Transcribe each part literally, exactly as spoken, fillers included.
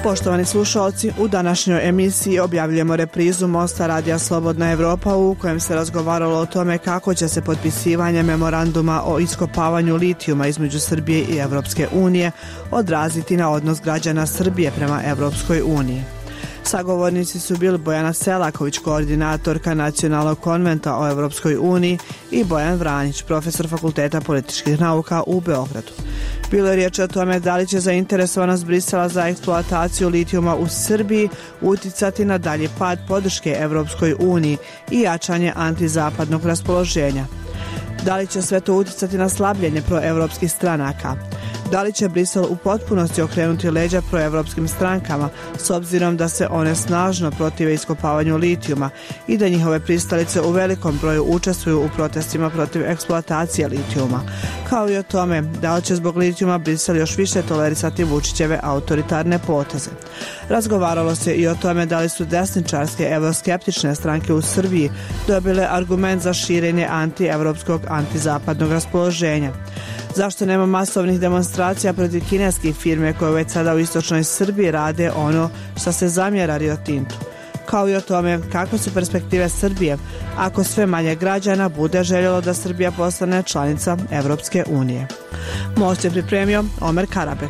Poštovani slušalci, u današnjoj emisiji objavljujemo reprizu Mosta Radija Slobodna Evropa u kojem se razgovaralo o tome kako će se potpisivanje memoranduma o iskopavanju litijuma između Srbije i Evropske unije odraziti na odnos građana Srbije prema Evropskoj uniji. Sagovornici su bili Bojana Selaković, koordinatorka Nacionalnog konventa o Evropskoj uniji, i Bojan Vranić, profesor Fakulteta političkih nauka u Beogradu. Bilo je riječ o tome da li će zainteresovanost Brisela za eksploataciju litijuma u Srbiji uticati na dalji pad podrške Evropskoj uniji i jačanje antizapadnog raspoloženja. Da li će sve to uticati na slabljenje proevropskih stranaka? Da li će Brisel u potpunosti okrenuti leđa proevropskim strankama s obzirom da se one snažno protive iskopavanju litijuma i da njihove pristalice u velikom broju učestvuju u protestima protiv eksploatacije litijuma, kao i o tome da li će zbog litijuma Brisel još više tolerisati Vučićeve autoritarne poteze. Razgovaralo se i o tome da li su desničarske evroskeptične stranke u Srbiji dobile argument za širenje antievropskog antizapadnog raspoloženja. Zašto nema masovnih demonstracija protiv kineskih firme koje već sada u istočnoj Srbiji rade ono što se zamjera Rio Tintu? Kao i o tome kakve su perspektive Srbije ako sve manje građana bude željelo da Srbija postane članica Evropske unije. Most je pripremio Omer Karabek.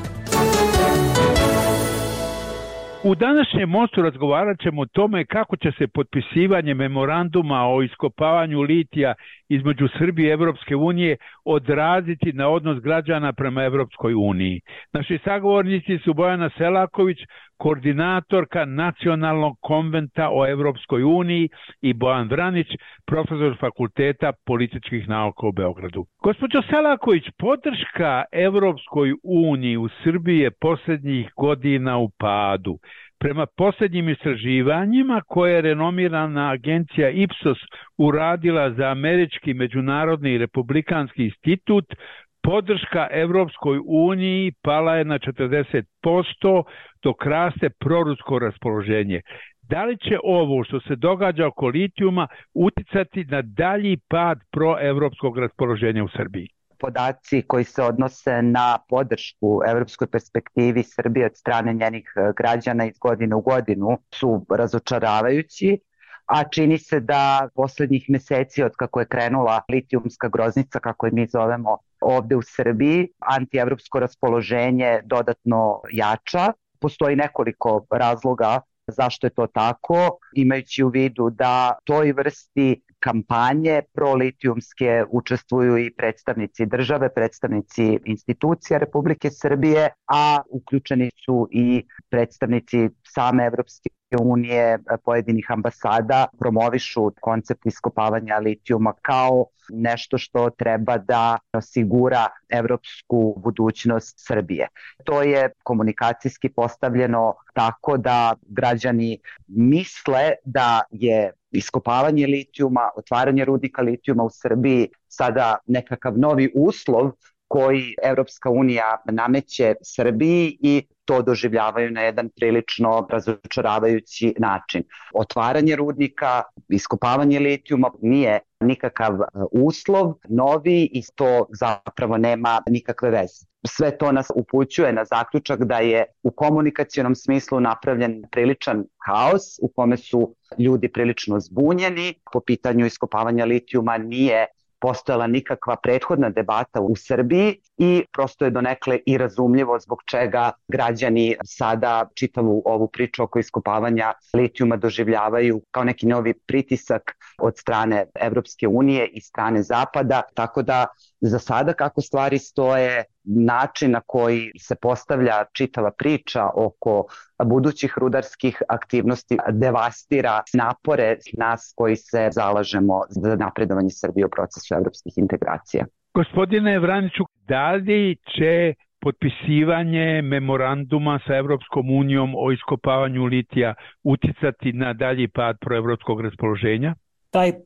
U današnjem mostu razgovarat ćemo o tome kako će se potpisivanje memoranduma o iskopavanju litija između Srbije i Evropske unije odraziti na odnos građana prema Evropskoj uniji. Naši sagovornici su Bojana Selaković, koordinatorka Nacionalnog konventa o Evropskoj uniji, i Bojan Vranić, profesor Fakulteta političkih nauka u Beogradu. Gospođo Selaković, podrška Evropskoj uniji u Srbiji je posljednjih godina u padu. Prema posljednjim istraživanjima koje je renomirana agencija Ipsos uradila za Američki međunarodni republikanski institut, podrška Evropskoj uniji pala je na četrdeset posto, dok raste prorusko raspoloženje. Da li će ovo što se događa oko litijuma uticati na dalji pad proevropskog raspoloženja u Srbiji? Podaci koji se odnose na podršku evropskoj perspektivi Srbije od strane njenih građana iz godine u godinu su razočaravajući, a čini se da posljednjih meseci od kako je krenula litijumska groznica, kako je mi zovemo ovde u Srbiji, antievropsko raspoloženje dodatno jača. Postoji nekoliko razloga zašto je to tako, imajući u vidu da toj vrsti kampanje prolitijumske učestvuju i predstavnici države, predstavnici institucija Republike Srbije, a uključeni su i predstavnici same Evropske unije, pojedinih ambasada, promovišu koncept iskopavanja litijuma kao nešto što treba da osigura evropsku budućnost Srbije. To je komunikacijski postavljeno tako da građani misle da je iskopavanje litijuma, otvaranje rudnika litijuma u Srbiji sada nekakav novi uslov koji Evropska unija nameće Srbiji i to doživljavaju na jedan prilično razočaravajući način. Otvaranje rudnika, iskopavanje litijuma nije nikakav uslov novi i to zapravo nema nikakve veze. Sve to nas upućuje na zaključak da je u komunikacionom smislu napravljen priličan haos u kome su ljudi prilično zbunjeni. Po pitanju iskopavanja litijuma nije postojala nikakva prethodna debata u Srbiji i prosto je donekle i razumljivo zbog čega građani sada čitavu ovu priču oko iskopavanja litijuma doživljavaju kao neki novi pritisak od strane Evropske unije i strane Zapada, tako da za sada kako stvari stoje, način na koji se postavlja čitava priča oko budućih rudarskih aktivnosti devastira napore nas koji se zalažemo za napredovanje Srbije u procesu evropskih integracija. Gospodine Vraniću, da li će potpisivanje memoranduma sa Evropskom unijom o iskopavanju litija uticati na dalji pad proevropskog raspoloženja? Taj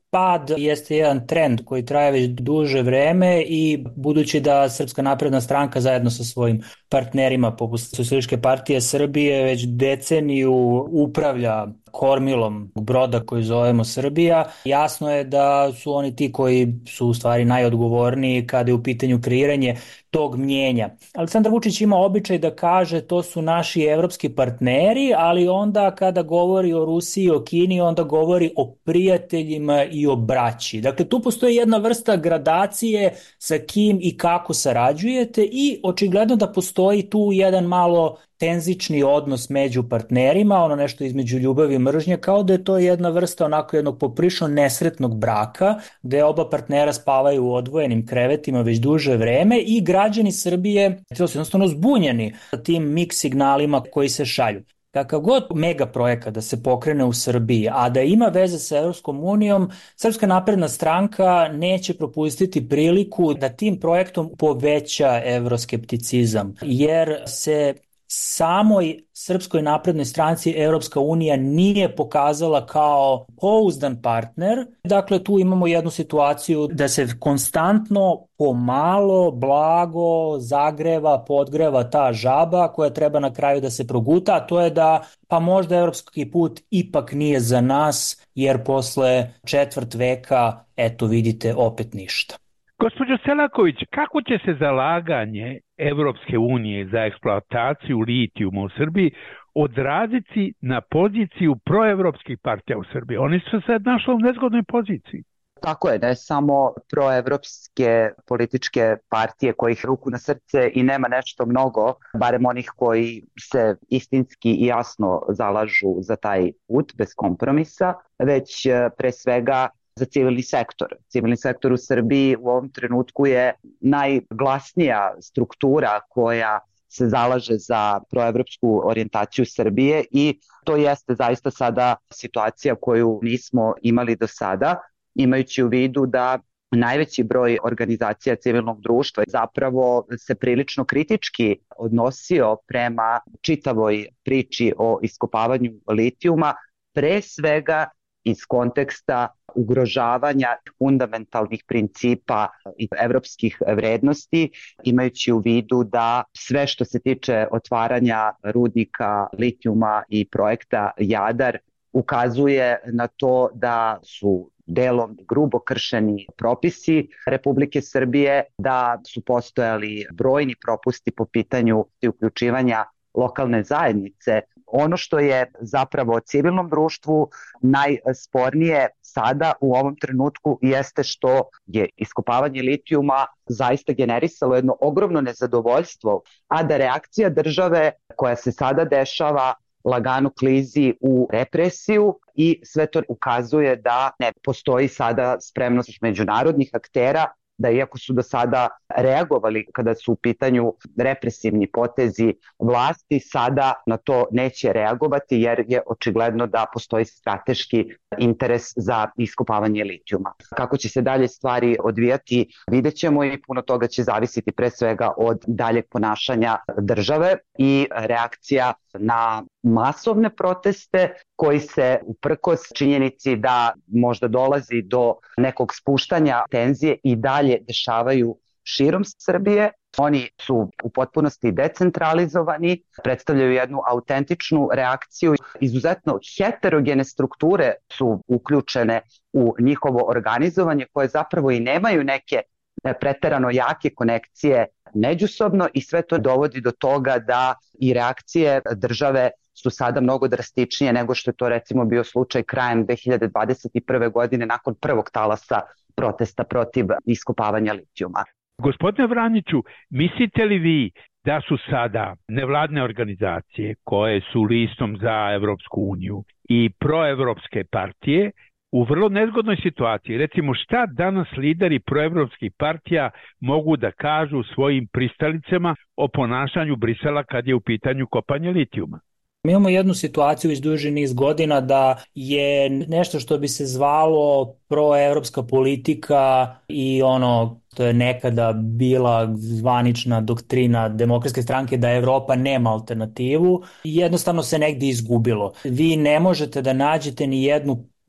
pad jeste jedan trend koji traje već duže vreme i budući da Srpska napredna stranka zajedno sa svojim partnerima poput Socijalističke partije Srbije već deceniju upravlja kormilom broda koji zovemo Srbija, jasno je da su oni ti koji su u stvari najodgovorniji kada je u pitanju kreiranje tog mnjenja. Aleksandar Vučić ima običaj da kaže to su naši evropski partneri, ali onda kada govori o Rusiji i o Kini, onda govori o prijateljima i o braći. Dakle, tu postoji jedna vrsta gradacije sa kim i kako sarađujete i očigledno da postoji tu jedan malo tenzični odnos među partnerima, ono nešto između ljubavi i mržnje, kao da je to jedna vrsta onako jednog poprično nesretnog braka, gde oba partnera spavaju u odvojenim krevetima već duže vreme i građani Srbije su jednostavno zbunjeni tim mix signalima koji se šalju. Kakav god mega projekat da se pokrene u Srbiji, a da ima veze sa Evropskom unijom, Srpska napredna stranka neće propustiti priliku da tim projektom poveća evroskepticizam, jer se samoj Srpskoj naprednoj stranci Evropska unija nije pokazala kao pouzdan partner. Dakle, tu imamo jednu situaciju da se konstantno, pomalo, blago zagreva, podgreva ta žaba koja treba na kraju da se proguta, a to je da pa možda evropski put ipak nije za nas, jer posle četvrt veka, eto vidite, opet ništa. Gospođo Selaković, kako će se zalaganje Evropske unije za eksploataciju litijuma u Srbiji odraziti na poziciju proevropskih partija u Srbiji? Oni su sad našli u nezgodnoj poziciji. Tako je, ne samo proevropske političke partije kojih ruku na srce i nema nešto mnogo, barem onih koji se istinski i jasno zalažu za taj put bez kompromisa, već pre svega za civilni sektor. Civilni sektor u Srbiji u ovom trenutku je najglasnija struktura koja se zalaže za proevropsku orijentaciju Srbije i to jeste zaista sada situacija koju nismo imali do sada, imajući u vidu da najveći broj organizacija civilnog društva zapravo se prilično kritički odnosio prema čitavoj priči o iskopavanju litijuma, pre svega iz konteksta ugrožavanja fundamentalnih principa i evropskih vrednosti, imajući u vidu da sve što se tiče otvaranja rudnika litijuma i projekta Jadar ukazuje na to da su delom grubo kršeni propisi Republike Srbije, da su postojali brojni propusti po pitanju uključivanja lokalne zajednice. Ono što je zapravo civilnom društvu najspornije sada u ovom trenutku jeste što je iskopavanje litijuma zaista generisalo jedno ogromno nezadovoljstvo, a da reakcija države koja se sada dešava lagano klizi u represiju i sve to ukazuje da ne postoji sada spremnost međunarodnih aktera da iako su do sada reagovali kada su u pitanju represivni potezi vlasti, sada na to neće reagovati jer je očigledno da postoji strateški interes za iskopavanje litijuma. Kako će se dalje stvari odvijati, vidjet ćemo i puno toga će zavisiti pre svega od daljeg ponašanja države i reakcija na masovne proteste koji se uprkos činjenici da možda dolazi do nekog spuštanja tenzije i dalje dešavaju širom Srbije. Oni su u potpunosti decentralizovani, predstavljaju jednu autentičnu reakciju. Izuzetno heterogene strukture su uključene u njihovo organizovanje koje zapravo i nemaju neke preterano jake konekcije međusobno i sve to dovodi do toga da i reakcije države su sada mnogo drastičnije nego što je to recimo bio slučaj krajem dve hiljade dvadeset prve. godine nakon prvog talasa protesta protiv iskopavanja litijuma. Gospodine Vraniću, mislite li vi da su sada nevladne organizacije koje su listom za Evropsku uniju i proevropske partije u vrlo nezgodnoj situaciji? Recimo, šta danas lideri proevropskih partija mogu da kažu svojim pristalicama o ponašanju Brisela kad je u pitanju kopanje litijuma? Mi imamo jednu situaciju već duži niz godina da je nešto što bi se zvalo proevropska politika i ono to je nekada bila zvanična doktrina Demokratske stranke da Evropa nema alternativu, jednostavno se negdje izgubilo. Vi ne možete da nađete ni jednu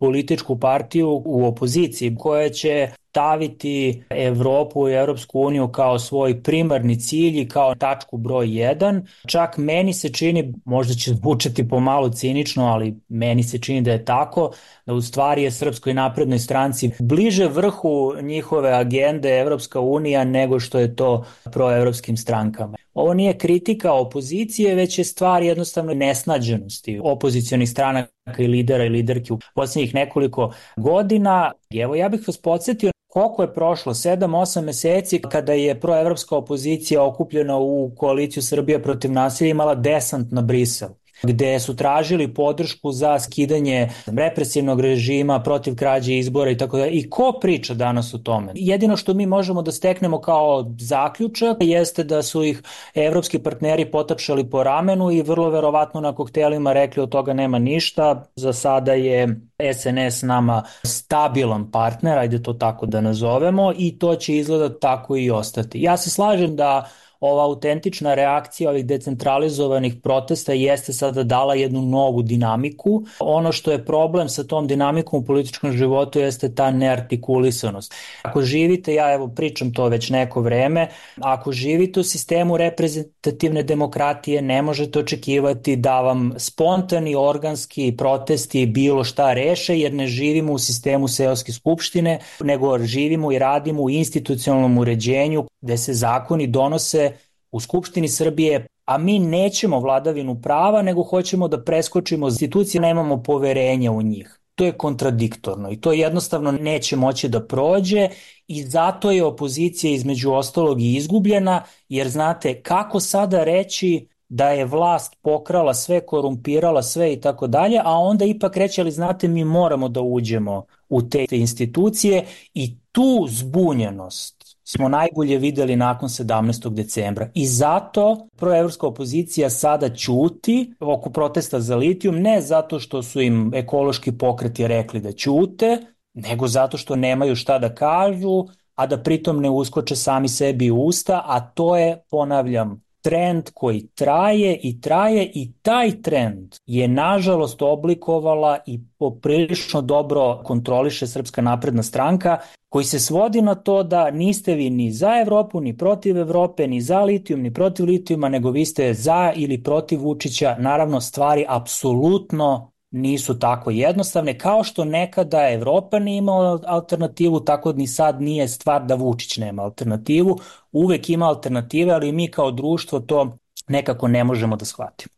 političku partiju u opoziciji koja će staviti Evropu i Evropsku uniju kao svoj primarni cilj i kao tačku broj jedan. Čak meni se čini, možda će zvučati pomalo cinično, ali meni se čini da je tako, da u stvari je Srpskoj naprednoj stranci bliže vrhu njihove agende Evropska unija nego što je to proevropskim strankama. Ovo nije kritika opozicije, već je stvar jednostavno nesnađenosti opozicionih stranaka i lidera i liderki u posljednjih nekoliko godina. Evo, ja bih vas podsjetio koliko je prošlo, sedam osam meseci kada je proevropska opozicija okupljena u koaliciju Srbija protiv nasilja imala desant na Brisel, gde su tražili podršku za skidanje represivnog režima protiv krađe izbora i tako da. I ko priča danas o tome? Jedino što mi možemo da steknemo kao zaključak jeste da su ih evropski partneri potapšali po ramenu i vrlo verovatno na koktelima rekli od toga nema ništa. Za sada je S N S nama stabilan partner, ajde to tako da nazovemo, i to će izgleda tako i ostati. Ja se slažem da ova autentična reakcija ovih decentralizovanih protesta jeste sada dala jednu novu dinamiku. Ono što je problem sa tom dinamikom u političkom životu jeste ta neartikulisanost. Ako živite, ja evo pričam to već neko vreme, ako živite u sistemu reprezentativne demokratije, ne možete očekivati da vam spontani organski protesti bilo šta reše, jer ne živimo u sistemu seoske skupštine, nego živimo i radimo u institucionalnom uređenju gde se zakoni donose u Skupštini Srbije, a mi nećemo vladavinu prava, nego hoćemo da preskočimo institucije, nemamo poverenja u njih. To je kontradiktorno i to jednostavno neće moći da prođe i zato je opozicija između ostalog i izgubljena, jer znate kako sada reći da je vlast pokrala sve, korumpirala sve i tako dalje, a onda ipak reći, ali znate, mi moramo da uđemo u te institucije i tu zbunjenost smo najbolje videli nakon sedamnaestog decembra. I zato proevropska opozicija sada ćuti oko protesta za litijum, ne zato što su im ekološki pokreti rekli da ćute, nego zato što nemaju šta da kažu, a da pritom ne uskoče sami sebi u usta, a to je, ponavljam, trend koji traje i traje i taj trend je nažalost oblikovala i poprilično dobro kontroliše Srpska napredna stranka, koji se svodi na to da niste vi ni za Evropu, ni protiv Evrope, ni za litijum, ni protiv litijuma, nego vi ste za ili protiv Vučića. Naravno, stvari apsolutno nisu tako jednostavne, kao što nekada Evropa nije imala alternativu, tako ni sad nije stvar da Vučić nema alternativu. Uvek ima alternative, ali mi kao društvo to nekako ne možemo da shvatimo.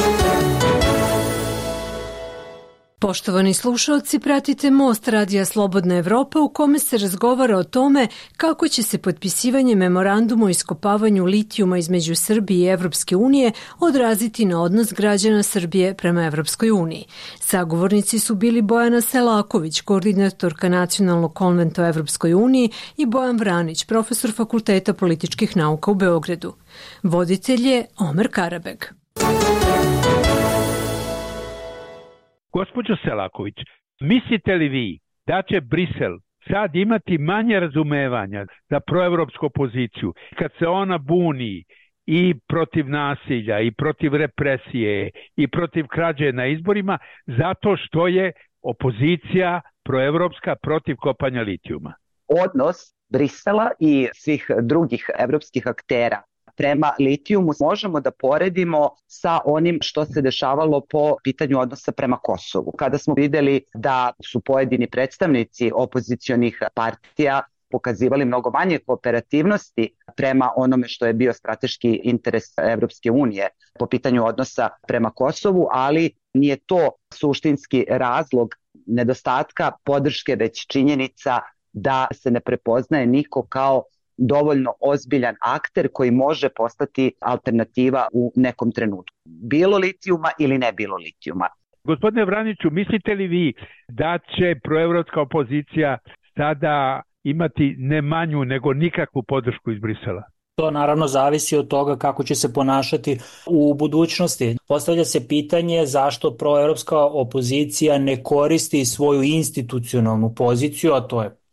Poštovani slušalci, pratite Most Radija Slobodna Evropa u kome se razgovara o tome kako će se potpisivanje memoranduma o iskopavanju litijuma između Srbije i Evropske unije odraziti na odnos građana Srbije prema Evropskoj uniji. Sagovornici su bili Bojana Selaković, koordinatorka Nacionalnog konventa o Evropskoj uniji, i Bojan Vranić, profesor Fakulteta političkih nauka u Beogradu. Voditelj je Omer Karabeg. Gospođo Selaković, mislite li vi da će Brisel sad imati manje razumevanja za proevropsku opoziciju kad se ona buni i protiv nasilja i protiv represije i protiv krađe na izborima zato što je opozicija proevropska protiv kopanja litijuma? Odnos Brisela i svih drugih evropskih aktera prema litijumu možemo da poredimo sa onim što se dešavalo po pitanju odnosa prema Kosovu. Kada smo videli da su pojedini predstavnici opozicionih partija pokazivali mnogo manje kooperativnosti prema onome što je bio strateški interes Evropske unije po pitanju odnosa prema Kosovu, ali nije to suštinski razlog nedostatka podrške, već činjenica da se ne prepoznaje niko kao dovoljno ozbiljan akter koji može postati alternativa u nekom trenutku. Bilo litijuma ili ne bilo litijuma. Gospodine Vraniću, mislite li vi da će proevropska opozicija sada imati ne manju nego nikakvu podršku iz Brisela? To naravno zavisi od toga kako će se ponašati u budućnosti. Postavlja se pitanje zašto proevropska opozicija ne koristi svoju institucionalnu poziciju, a to je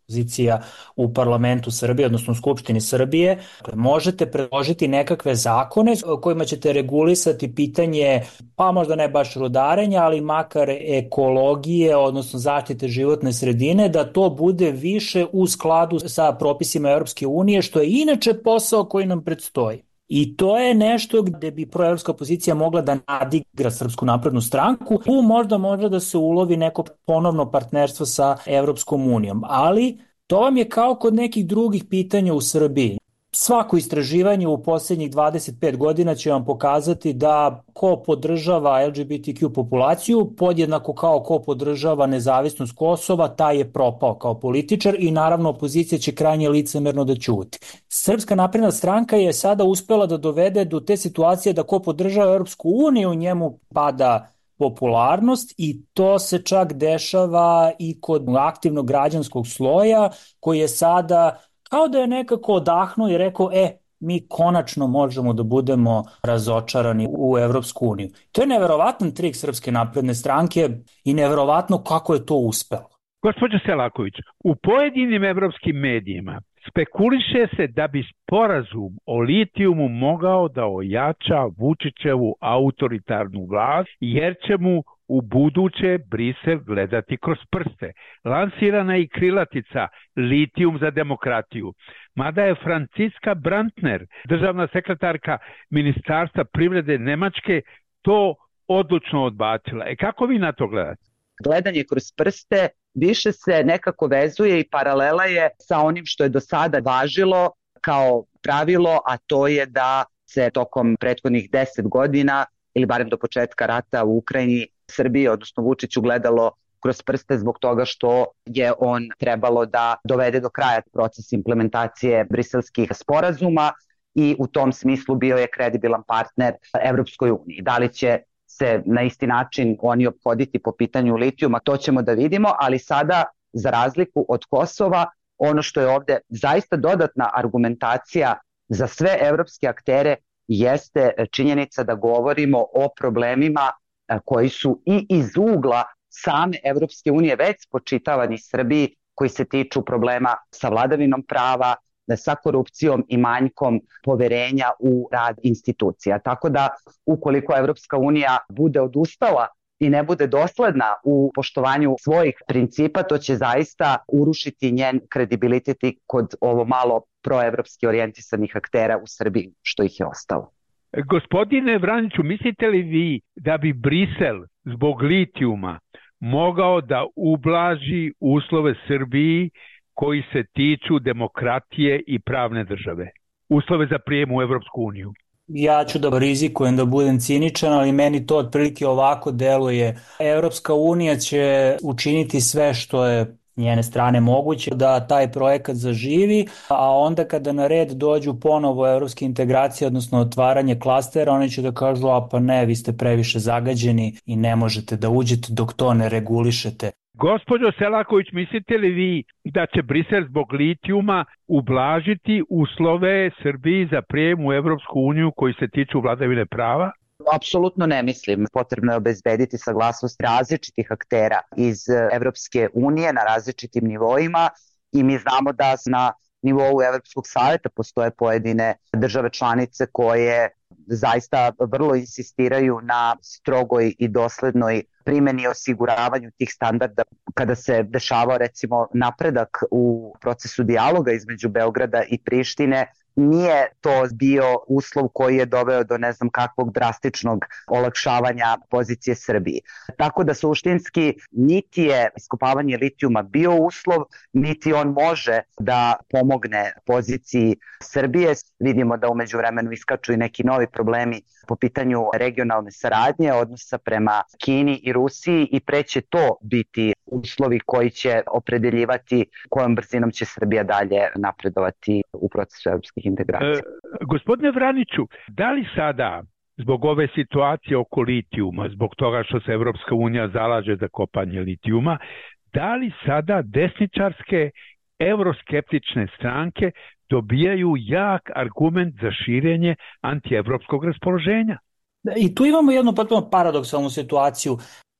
pozicija u parlamentu Srbije, odnosno u Skupštini Srbije. Možete predložiti nekakve zakone kojima ćete regulisati pitanje, pa možda ne baš rudarenja, ali makar ekologije, odnosno zaštite životne sredine, da to bude više u skladu sa propisima Europske unije, što je inače posao koji nam predstoji. I to je nešto gde bi proevropska opozicija mogla da nadigra Srpsku naprednu stranku. Tu možda može da se ulovi neko ponovno partnerstvo sa Evropskom unijom. Ali to vam je kao kod nekih drugih pitanja u Srbiji. Svako istraživanje u posljednjih dvadeset pet godina će vam pokazati da ko podržava L G B T Q populaciju, podjednako kao ko podržava nezavisnost Kosova, taj je propao kao političar i naravno opozicija će krajnje licemerno da ćuti. Srpska napredna stranka je sada uspela da dovede do te situacije da ko podržava Europsku uniju, njemu pada popularnost i to se čak dešava i kod aktivnog građanskog sloja koji je sada kao da je nekako odahnuo i rekao, e, mi konačno možemo da budemo razočarani u Evropsku uniju. To je neverovatan trik Srpske napredne stranke i neverovatno kako je to uspelo. Gospođo Selaković, u pojedinim evropskim medijima spekuliše se da bi sporazum o litijumu mogao da ojača Vučićevu autoritarnu vlast, jer će mu u buduće Brisel gledati kroz prste. Lansirana je i krilatica litijum za demokratiju. Mada je Franciska Brantner, državna sekretarka Ministarstva privrede Nemačke, to odlučno odbacila. E kako vi na to gledate? Gledanje kroz prste više se nekako vezuje i paralela je sa onim što je do sada važilo kao pravilo, a to je da se tokom prethodnih deset godina ili barem do početka rata u Ukrajini Srbije, odnosno Vučiću, gledalo kroz prste zbog toga što je on trebalo da dovede do kraja proces implementacije briselskih sporazuma i u tom smislu bio je kredibilan partner Evropskoj uniji. Da li će se na isti način oni ophoditi po pitanju litijuma, to ćemo da vidimo, ali sada, za razliku od Kosova, ono što je ovde zaista dodatna argumentacija za sve evropske aktere jeste činjenica da govorimo o problemima koji su i iz ugla same Evropske unije već spočitavani Srbiji, koji se tiču problema sa vladavinom prava, sa korupcijom i manjkom poverenja u rad institucija. Tako da, ukoliko Evropska unija bude odustala i ne bude dosledna u poštovanju svojih principa, to će zaista urušiti njen kredibilitet i kod ovo malo proevropski orijentisanih aktera u Srbiji, što ih je ostalo. Gospodine Vraniću, mislite li vi da bi Brisel zbog litijuma mogao da ublaži uslove Srbiji koji se tiču demokratije i pravne države? Uslove za prijem u Evropsku uniju? Ja ću da rizikujem da budem ciničan, ali meni to otprilike ovako deluje. Evropska unija će učiniti sve što je njene strane moguće da taj projekat zaživi, a onda kada na red dođu ponovo evropske integracije, odnosno otvaranje klastera, oni će da kažu, a pa ne, vi ste previše zagađeni i ne možete da uđete dok to ne regulišete. Gospođo Selaković, mislite li vi da će Brisel zbog litijuma ublažiti uslove Srbiji za prijem u Evropsku uniju koji se tiču vladavine prava? Apsolutno ne mislim. Potrebno je obezbediti saglasnost različitih aktera iz Evropske unije na različitim nivoima i mi znamo da na nivou Evropskog saveta postoje pojedine države članice koje zaista vrlo insistiraju na strogoj i doslednoj primjeni i osiguravanju tih standarda. Kada se dešavao recimo napredak u procesu dijaloga između Beograda i Prištine, nije to bio uslov koji je doveo do ne znam kakvog drastičnog olakšavanja pozicije Srbiji. Tako da suštinski niti je iskopavanje litijuma bio uslov, niti on može da pomogne poziciji Srbije. Vidimo da umeđu vremenu iskaču i neki novi problemi po pitanju regionalne saradnje, odnosa prema Kini i Rusiji i pre će to biti uslovi koji će opredeljivati kojom brzinom će Srbija dalje napredovati u procesu evropskih integracija. E, gospodine Vraniću, da li sada zbog ove situacije oko litijuma, zbog toga što se Evropska unija zalaže za kopanje litijuma, da li sada desničarske euroskeptične stranke dobijaju jak argument za širenje antievropskog raspoloženja? I tu imamo jednu potpuno paradoksalnu situaciju.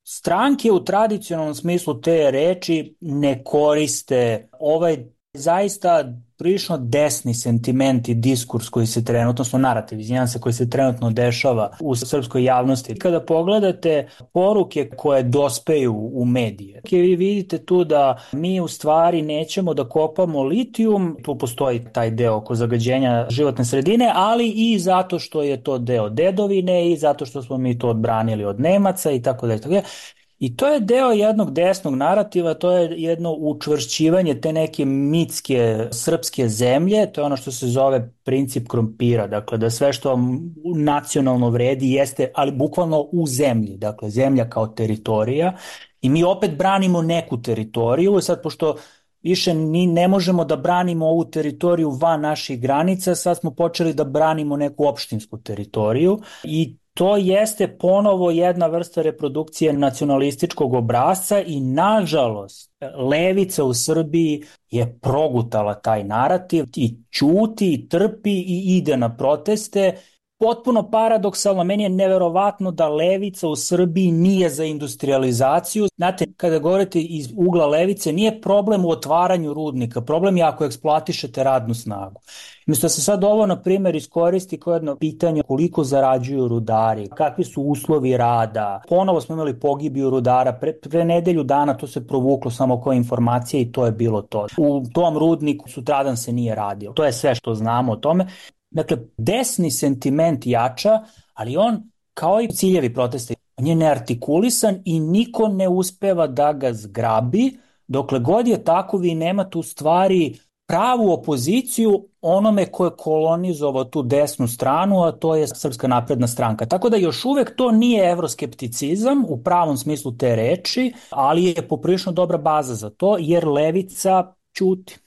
Stranke u tradicionalnom smislu te reči ne koriste ovaj zaista prilično desni sentiment i diskurs koji se trenutno, odnosno narativ, izvinjam se, koji se trenutno dešava u srpskoj javnosti. Kada pogledate poruke koje dospeju u medije, vi vidite tu da mi u stvari nećemo da kopamo litijum, tu postoji taj deo oko zagađenja životne sredine, ali i zato što je to deo dedovine i zato što smo mi to odbranili od Nemaca i tako dalje. I to je deo jednog desnog narativa, to je jedno učvršćivanje te neke mitske srpske zemlje, to je ono što se zove princip krompira, dakle da sve što nacionalno vredi jeste, ali bukvalno u zemlji, dakle zemlja kao teritorija i mi opet branimo neku teritoriju, sad pošto više ni ne možemo da branimo ovu teritoriju van naših granica, sad smo počeli da branimo neku opštinsku teritoriju i to jeste ponovo jedna vrsta reprodukcije nacionalističkog obrasca i nažalost levica u Srbiji je progutala taj narativ i ćuti i trpi i ide na proteste. Potpuno paradoksalno, meni je neverovatno da levica u Srbiji nije za industrializaciju. Znate, kada govorite iz ugla levice, nije problem u otvaranju rudnika, problem je ako eksploatišete radnu snagu. Umjesto se sad ovo, na primjer, iskoristi kao jedno pitanje koliko zarađuju rudari, kakvi su uslovi rada. Ponovo smo imali pogibiju rudara, pre, pre nedelju dana to se provuklo samo kao informacija i to je bilo to. U tom rudniku sutradan se nije radio. To je sve što znamo o tome. Dakle, desni sentiment jača, ali on, kao i ciljevi protesta, on je neartikulisan i niko ne uspeva da ga zgrabi. Dokle god je tako, vi nemate u stvari pravu opoziciju onome ko je kolonizovao tu desnu stranu, a to je Srpska napredna stranka. Tako da još uvek to nije evroskepticizam u pravom smislu te reči, ali je poprilično dobra baza za to, jer levica ćuti.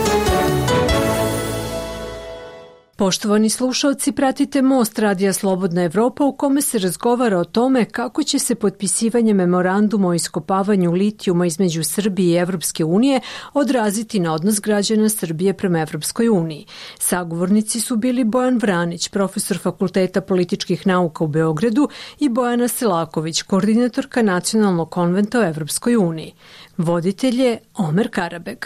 Poštovani slušalci, pratite Most Radija Slobodna Evropa u kome se razgovara o tome kako će se potpisivanje memoranduma o iskopavanju litijuma između Srbije i Evropske unije odraziti na odnos građana Srbije prema Evropskoj uniji. Sagovornici su bili Bojan Vranić, profesor Fakulteta političkih nauka u Beogradu i Bojana Selaković, koordinatorka Nacionalnog konventa o Evropskoj uniji. Voditelj je Omer Karabeg.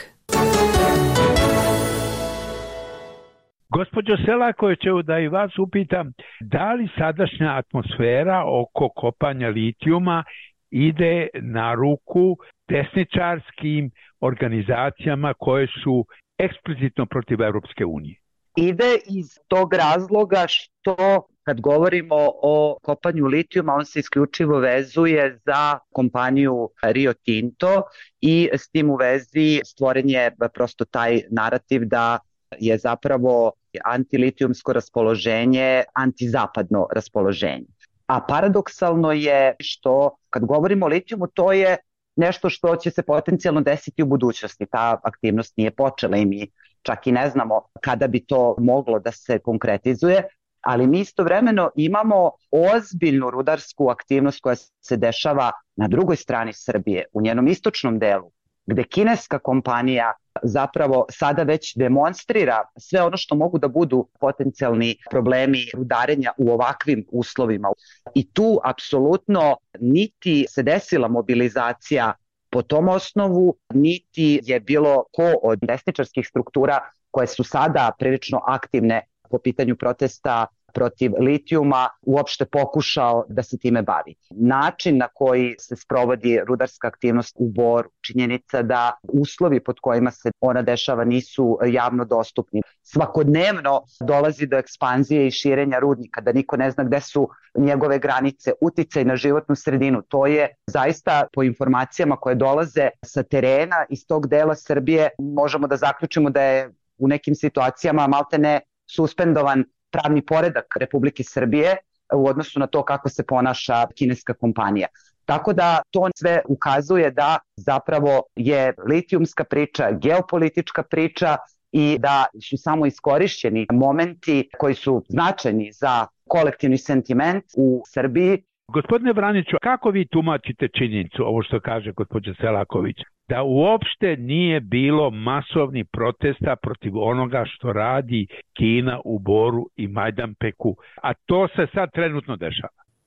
Gospođo Selaković, evo da i vas upitam, da li sadašnja atmosfera oko kopanja litijuma ide na ruku desničarskim organizacijama koje su eksplicitno protiv Evropske unije? Ide iz tog razloga što kad govorimo o kopanju litijuma, on se isključivo vezuje za kompaniju Rio Tinto i s tim u vezi stvoren je prosto taj narativ da je zapravo antilitijumsko raspoloženje antizapadno raspoloženje. A paradoksalno je što kad govorimo o litijumu, to je nešto što će se potencijalno desiti u budućnosti. Ta aktivnost nije počela i mi čak i ne znamo kada bi to moglo da se konkretizuje, ali mi istovremeno imamo ozbiljnu rudarsku aktivnost koja se dešava na drugoj strani Srbije, u njenom istočnom delu, gde kineska kompanija zapravo sada već demonstrira sve ono što mogu da budu potencijalni problemi rudarenja u ovakvim uslovima. I tu apsolutno niti se desila mobilizacija po tom osnovu, niti je bilo ko od desničarskih struktura koje su sada prilično aktivne po pitanju protesta protiv litijuma uopšte pokušao da se time bavi. Način na koji se sprovodi rudarska aktivnost u Boru, činjenica da uslovi pod kojima se ona dešava nisu javno dostupni. Svakodnevno dolazi do ekspanzije i širenja rudnika, da niko ne zna gde su njegove granice, uticaj na životnu sredinu. To je zaista po informacijama koje dolaze sa terena iz tog dela Srbije, možemo da zaključimo da je u nekim situacijama maltene suspendovan pravni poredak Republike Srbije u odnosu na to kako se ponaša kineska kompanija. Tako da to sve ukazuje da zapravo je litijumska priča, geopolitička priča i da su samo iskorišćeni momenti koji su značajni za kolektivni sentiment u Srbiji. Gospodine Vraniću, kako vi tumačite činjenicu, ovo što kaže gospođa Selaković, da uopšte nije bilo masovnih protesta protiv onoga što radi Kina u Boru i Majdanpeku, a to se sad trenutno dešava?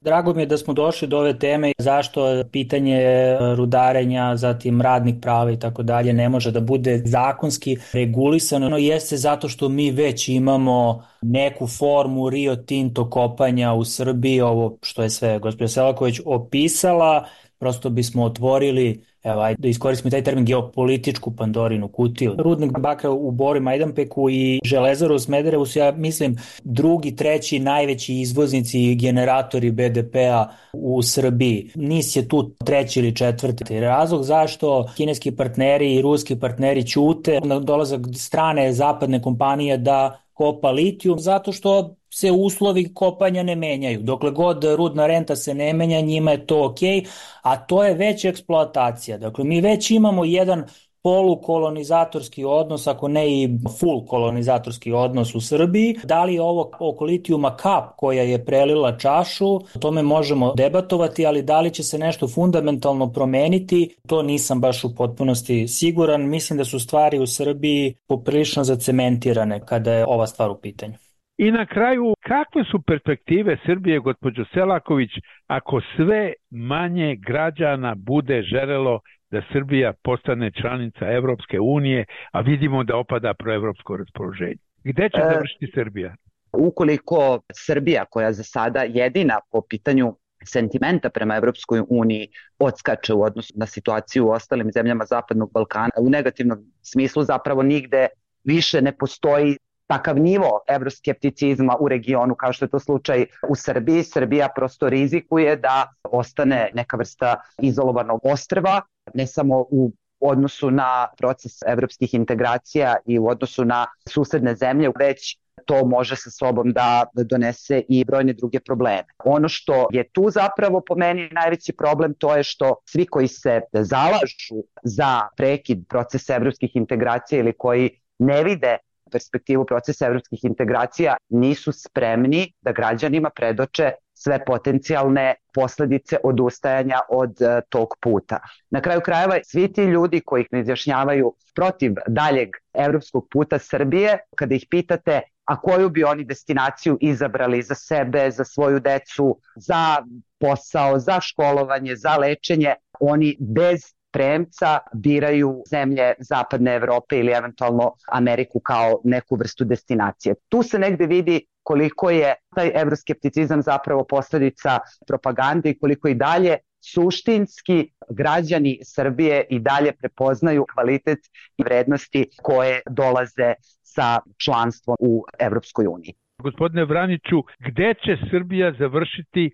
Drago mi je da smo došli do ove teme, zašto pitanje rudarenja, zatim radnih prava i tako dalje ne može da bude zakonski regulisano. No, jeste zato što mi već imamo neku formu Rio Tinto kopanja u Srbiji, ovo što je sve gospođa Selaković opisala, prosto bismo otvorili, evo, ajde, da iskoristimo taj termin, geopolitičku Pandorinu kutiju. Rudnik bakra u Boru i Majdanpeku i Železaru u Smederevu su, ja mislim, drugi, treći najveći izvoznici i generatori be de pea u Srbiji. NIS je tu treći ili četvrti. Razlog zašto kineski partneri i ruski partneri ćute na dolazak strane zapadne kompanije da kopa litijum, zato što se uslovi kopanja ne menjaju. Dokle god rudna renta se ne menja, njima je to ok, a to je već eksploatacija. Dakle, mi već imamo jedan polukolonizatorski odnos, ako ne i full kolonizatorski odnos u Srbiji. Da li je ovo oko litijuma kap koja je prelila čašu, o tome možemo debatovati, ali da li će se nešto fundamentalno promeniti, to nisam baš u potpunosti siguran. Mislim da su stvari u Srbiji poprilično zacementirane kada je ova stvar u pitanju. I na kraju, kakve su perspektive Srbije, gospođo Selaković, ako sve manje građana bude želelo da Srbija postane članica Evropske unije, a vidimo da opada proevropsko raspoloženje? Gde će završiti Srbija? Ukoliko Srbija, koja za sada jedina po pitanju sentimenta prema Evropskoj uniji odskače u odnosu na situaciju u ostalim zemljama Zapadnog Balkana, u negativnom smislu zapravo nigde više ne postoji takav nivo evroskepticizma u regionu kao što je to slučaj u Srbiji. Srbija prosto rizikuje da ostane neka vrsta izolovanog ostrva, ne samo u odnosu na proces evropskih integracija i u odnosu na susedne zemlje, već to može sa sobom da donese i brojne druge probleme. Ono što je tu zapravo po meni najveći problem, to je što svi koji se zalažu za prekid procesa evropskih integracija ili koji ne vide perspektivu procesa evropskih integracija nisu spremni da građanima predoče sve potencijalne posledice odustajanja od uh, tog puta. Na kraju krajeva, svi ti ljudi koji ih ne izjašnjavaju protiv daljeg evropskog puta Srbije, kada ih pitate a koju bi oni destinaciju izabrali za sebe, za svoju decu, za posao, za školovanje, za lečenje, oni bez premca biraju zemlje Zapadne Evrope ili eventualno Ameriku kao neku vrstu destinacije. Tu se negde vidi koliko je taj evroskepticizam zapravo posledica propagande i koliko i dalje suštinski građani Srbije i dalje prepoznaju kvalitet i vrednosti koje dolaze sa članstvom u Evropskoj uniji. Gospodine Vraniću, gde će Srbija završiti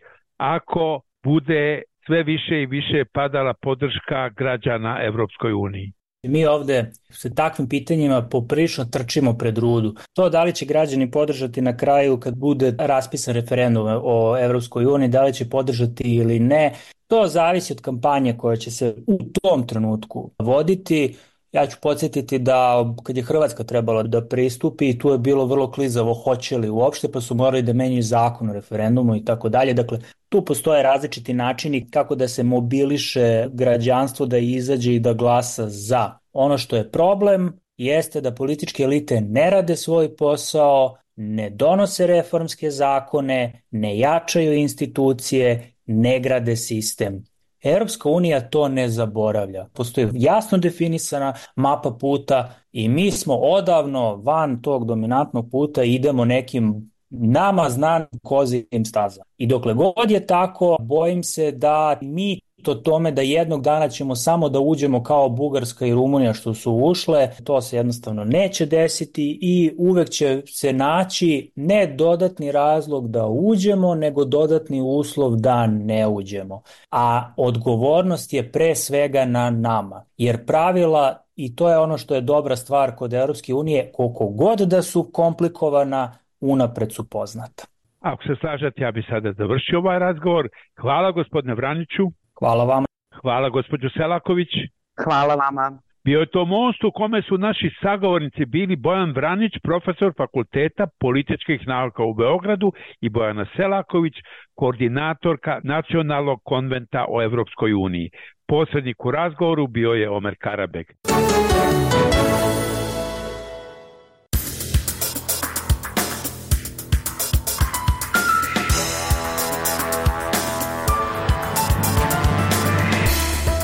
ako bude sve više i više padala podrška građana Evropskoj uniji? Mi ovde sa takvim pitanjima poprilično trčimo pred rudu. To da li će građani podržati na kraju kad bude raspisan referendum o Evropskoj uniji, da li će podržati ili ne, to zavisi od kampanje koja će se u tom trenutku voditi. Ja ću podsjetiti da kad je Hrvatska trebala da pristupi, tu je bilo vrlo klizavo hoće li uopšte, pa su morali da menjaju zakon o referendumu i tako dalje. Dakle, tu postoje različiti načini kako da se mobiliše građanstvo da izađe i da glasa za. Ono što je problem jeste da političke elite ne rade svoj posao, ne donose reformske zakone, ne jačaju institucije, ne grade sistem. Evropska unija to ne zaboravlja. Postoji jasno definisana mapa puta i mi smo odavno van tog dominantnog puta i idemo nekim nama znanim kozijim stazama. I dokle god je tako, bojim se da mi to tome da jednog dana ćemo samo da uđemo kao Bugarska i Rumunija što su ušle, to se jednostavno neće desiti i uvek će se naći ne dodatni razlog da uđemo, nego dodatni uslov da ne uđemo. A odgovornost je pre svega na nama, jer pravila, i to je ono što je dobra stvar kod Evropske unije, koliko god da su komplikovana, unapred su poznata. Ako se slažete, ja bi sada završio ovaj razgovor. Hvala gospodine Vraniću. Hvala vama. Hvala gospođo Selaković. Hvala vama. Bio je to most u kome su naši sagovornici bili Bojan Vranić, profesor Fakulteta političkih nauka u Beogradu, i Bojana Selaković, koordinatorka Nacionalnog konventa o Evropskoj uniji. Posrednik u razgovoru bio je Omer Karabek.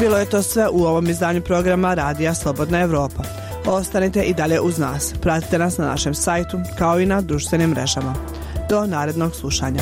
Bilo je to sve u ovom izdanju programa Radija Slobodna Evropa. Ostanite i dalje uz nas. Pratite nas na našem sajtu kao i na društvenim mrežama. Do narednog slušanja.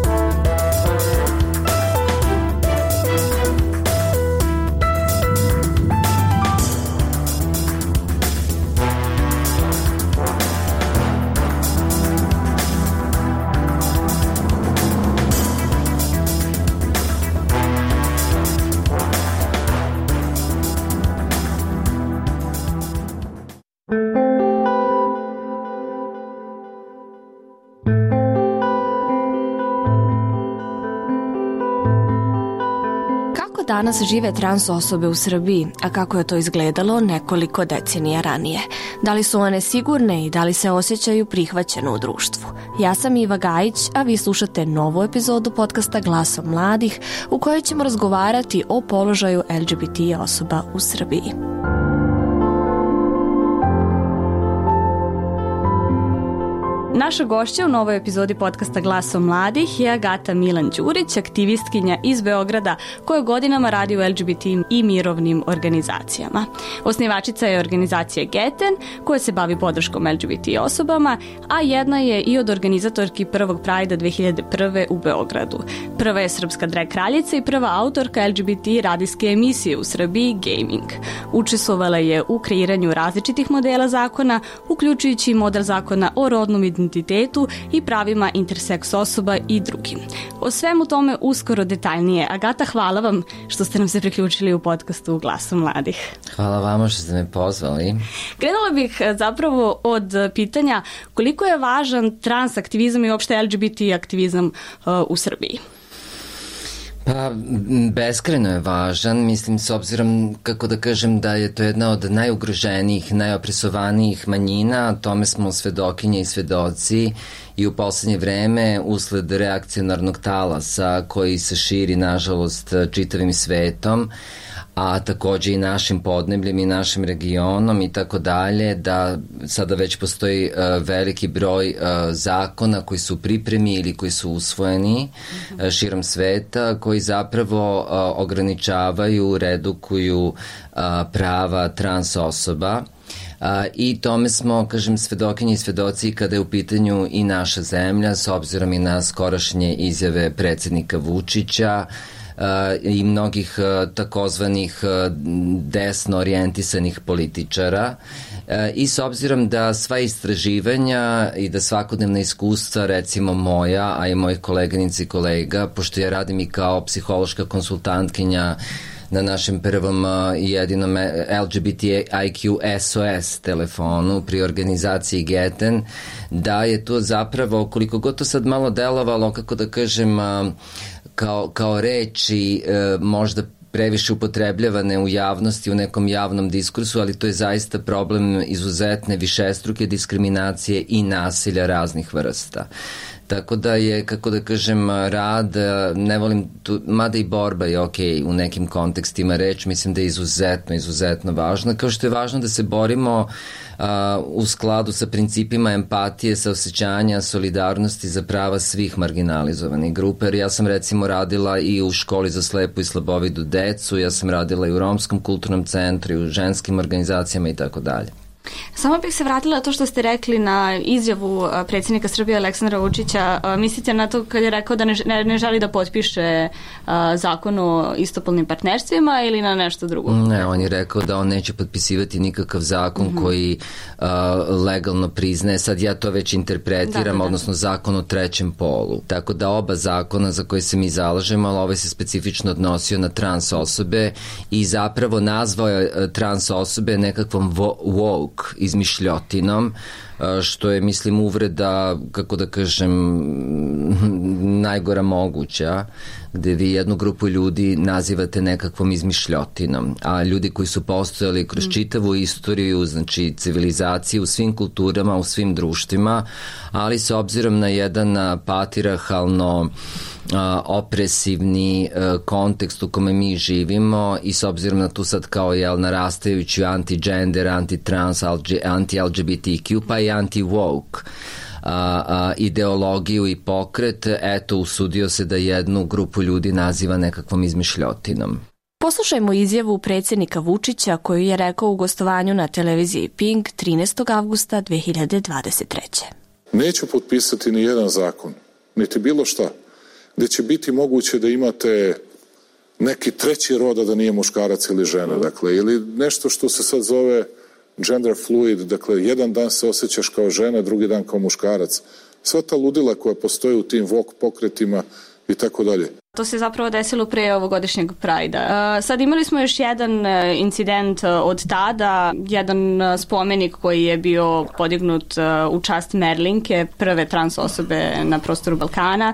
Danas žive trans osobe u Srbiji, a kako je to izgledalo nekoliko decenija ranije. Da li su one sigurne i da li se osjećaju prihvaćeno u društvu? Ja sam Iva Gajić, a vi slušate novu epizodu podcasta Glasom mladih u kojoj ćemo razgovarati o položaju L G B T osoba u Srbiji. Naša gošća u novoj epizodi podcasta Glasom mladih je Agata Milan Đurić, aktivistkinja iz Beograda koja godinama radi u L G B T i mirovnim organizacijama. Osnivačica je organizacije Geten koja se bavi podrškom L G B T osobama, a jedna je i od organizatorki prvog Prajda dve hiljade prve u Beogradu. Prva je srpska drag kraljica i prva autorka L G B T radijske emisije u Srbiji Gaming. Učestvovala je u kreiranju različitih modela zakona, uključujući model zakona o rodnom identitetu i pravima interseks osoba i drugim. O svemu tome uskoro detaljnije. Agata, hvala vam što ste nam se priključili u podcastu Glasu mladih. Hvala vama što ste me pozvali. Krenula bih zapravo od pitanja koliko je važan trans aktivizam i uopšte L G B T aktivizam uh, u Srbiji? Pa, beskrajno je važan, mislim, s obzirom, kako da kažem, da je to jedna od najugroženijih, najopresovanijih manjina, tome smo svedokinje i svedoci i u poslednje vreme, usled reakcionarnog talasa koji se širi, nažalost, čitavim svetom, a takođe i našim podnebljem i našim regionom i tako dalje, da sada već postoji uh, veliki broj uh, zakona koji su u pripremi ili koji su usvojeni uh, širom sveta, koji zapravo uh, ograničavaju, redukuju uh, prava trans osoba. Uh, i tome smo, kažem, svedokinji i svedoci kada je u pitanju i naša zemlja, s obzirom i na skorašnje izjave predsednika Vučića, Uh, i mnogih uh, takozvanih uh, desno orijentisanih političara uh, i s obzirom da sva istraživanja i da svakodnevna iskustva, recimo moja, a i mojih koleganica i kolega, pošto ja radim i kao psihološka konsultantkinja na našem prvom i jedinom L G B T I Q S O S telefonu pri organizaciji Geten, da je to zapravo, koliko god to sad malo delovalo, kako da kažem, kao, kao reči možda previše upotrebljavane u javnosti, u nekom javnom diskursu, ali to je zaista problem izuzetne višestruke diskriminacije i nasilja raznih vrsta. Tako da je, kako da kažem, rad, ne volim, tu, mada i borba je ok u nekim kontekstima reč, mislim da je izuzetno, izuzetno važno, kao što je važno da se borimo uh, u skladu sa principima empatije, saosećanja, solidarnosti za prava svih marginalizovanih grupa, jer ja sam recimo radila i u školi za slepu i slabovidu decu, ja sam radila i u Romskom kulturnom centru, i u ženskim organizacijama i tako dalje. Samo bih se vratila na to što ste rekli na izjavu predsjednika Srbije Aleksandra Vučića. Mislite na to kad je rekao da ne, ne, ne želi da potpiše a, zakon o istopolnim partnerstvima ili na nešto drugo? Ne, on je rekao da on neće potpisivati nikakav zakon mm-hmm. koji a, legalno priznaje. Sad ja to već interpretiram, da, da, da. odnosno zakon o trećem polu. Tako da oba zakona za koje se mi zalažemo, ali ovaj se specifično odnosio na trans osobe i zapravo nazvao je trans osobe nekakvom woke izmišljotinom, što je, mislim, uvreda, kako da kažem, najgora moguća, gde vi jednu grupu ljudi nazivate nekakvom izmišljotinom, a ljudi koji su postojali kroz čitavu istoriju, znači civilizaciju u svim kulturama, u svim društvima, ali s obzirom na jedan patrijarhalno a, opresivni a, kontekst u kome mi živimo i s obzirom na tu sad kao jel narastajuću anti-gender, anti-trans, anti-L G B T Q pa i anti-woke a, a, ideologiju i pokret, eto usudio se da jednu grupu ljudi naziva nekakvom izmišljotinom. Poslušajmo izjavu predsjednika Vučića koju je rekao u gostovanju na televiziji Pink trinaestog avgusta dve hiljade dvadeset treće. Neću potpisati ni jedan zakon, niti bilo šta, gde će biti moguće da imate neki treći roda da nije muškarac ili žena, dakle, ili nešto što se sad zove gender fluid, dakle, jedan dan se osjećaš kao žena, drugi dan kao muškarac. Sva ta ludila koja postoje u tim woke pokretima i tako dalje. To se zapravo desilo pre ovogodišnjeg Prajda. Sad imali smo još jedan incident od tada, jedan spomenik koji je bio podignut u čast Merlinke, prve trans osobe na prostoru Balkana,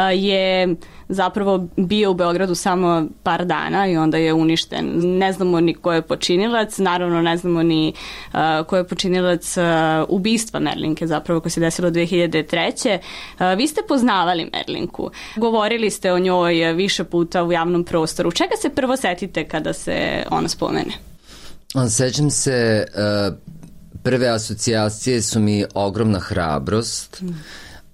je zapravo bio u Beogradu samo par dana i onda je uništen. Ne znamo ni ko je počinilac, naravno ne znamo ni uh, ko je počinilac uh, ubistva Merlinke zapravo koje se desilo dve hiljade treće. Uh, vi ste poznavali Merlinku, govorili ste o njoj više puta u javnom prostoru. Čega se prvo setite kada se ona spomene? Sećam se, uh, prve asocijacije su mi ogromna hrabrost, uh,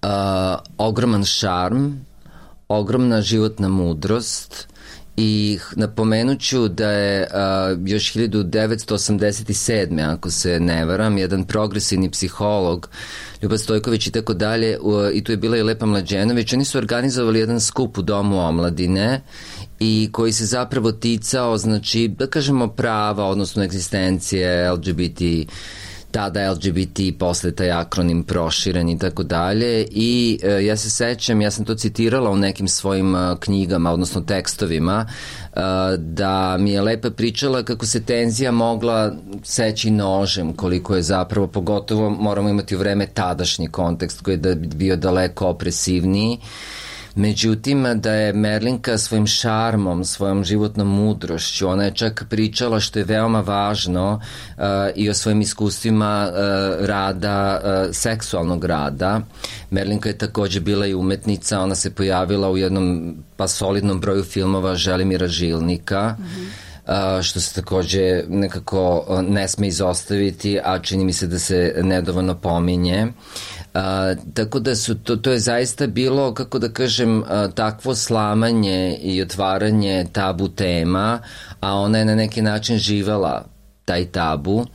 ogroman šarm, ogromna životna mudrost i napomenuću da je uh, još hiljadu devetsto osamdeset sedme ako se ne varam, jedan progresivni psiholog Ljuba Stojković i tako dalje, uh, i tu je bila i Lepa Mlađenović, oni su organizovali jedan skup u Domu omladine i koji se zapravo ticao, znači, da kažemo prava, odnosno egzistencije L G B T, tada L G B T, posle taj akronim proširen i tako dalje i e, ja se sećam, ja sam to citirala u nekim svojim a, knjigama, odnosno tekstovima, a, da mi je Lepa pričala kako se tenzija mogla seći nožem, koliko je zapravo, pogotovo moramo imati u vreme tadašnji kontekst koji je da, bio daleko opresivniji. Međutim, da je Merlinka svojim šarmom, svojom životnom mudrošću, ona je čak pričala što je veoma važno uh, i o svojim iskustvima uh, rada, uh, seksualnog rada. Merlinka je takođe bila i umetnica, ona se pojavila u jednom pa solidnom broju filmova Želimira Žilnika, mm-hmm. Uh, što se takođe nekako uh, ne sme izostaviti, a čini mi se da se nedovoljno pominje. Uh, tako da su to, to je zaista bilo, kako da kažem, uh, takvo slamanje i otvaranje tabu tema, a ona je na neki način živela taj tabu uh,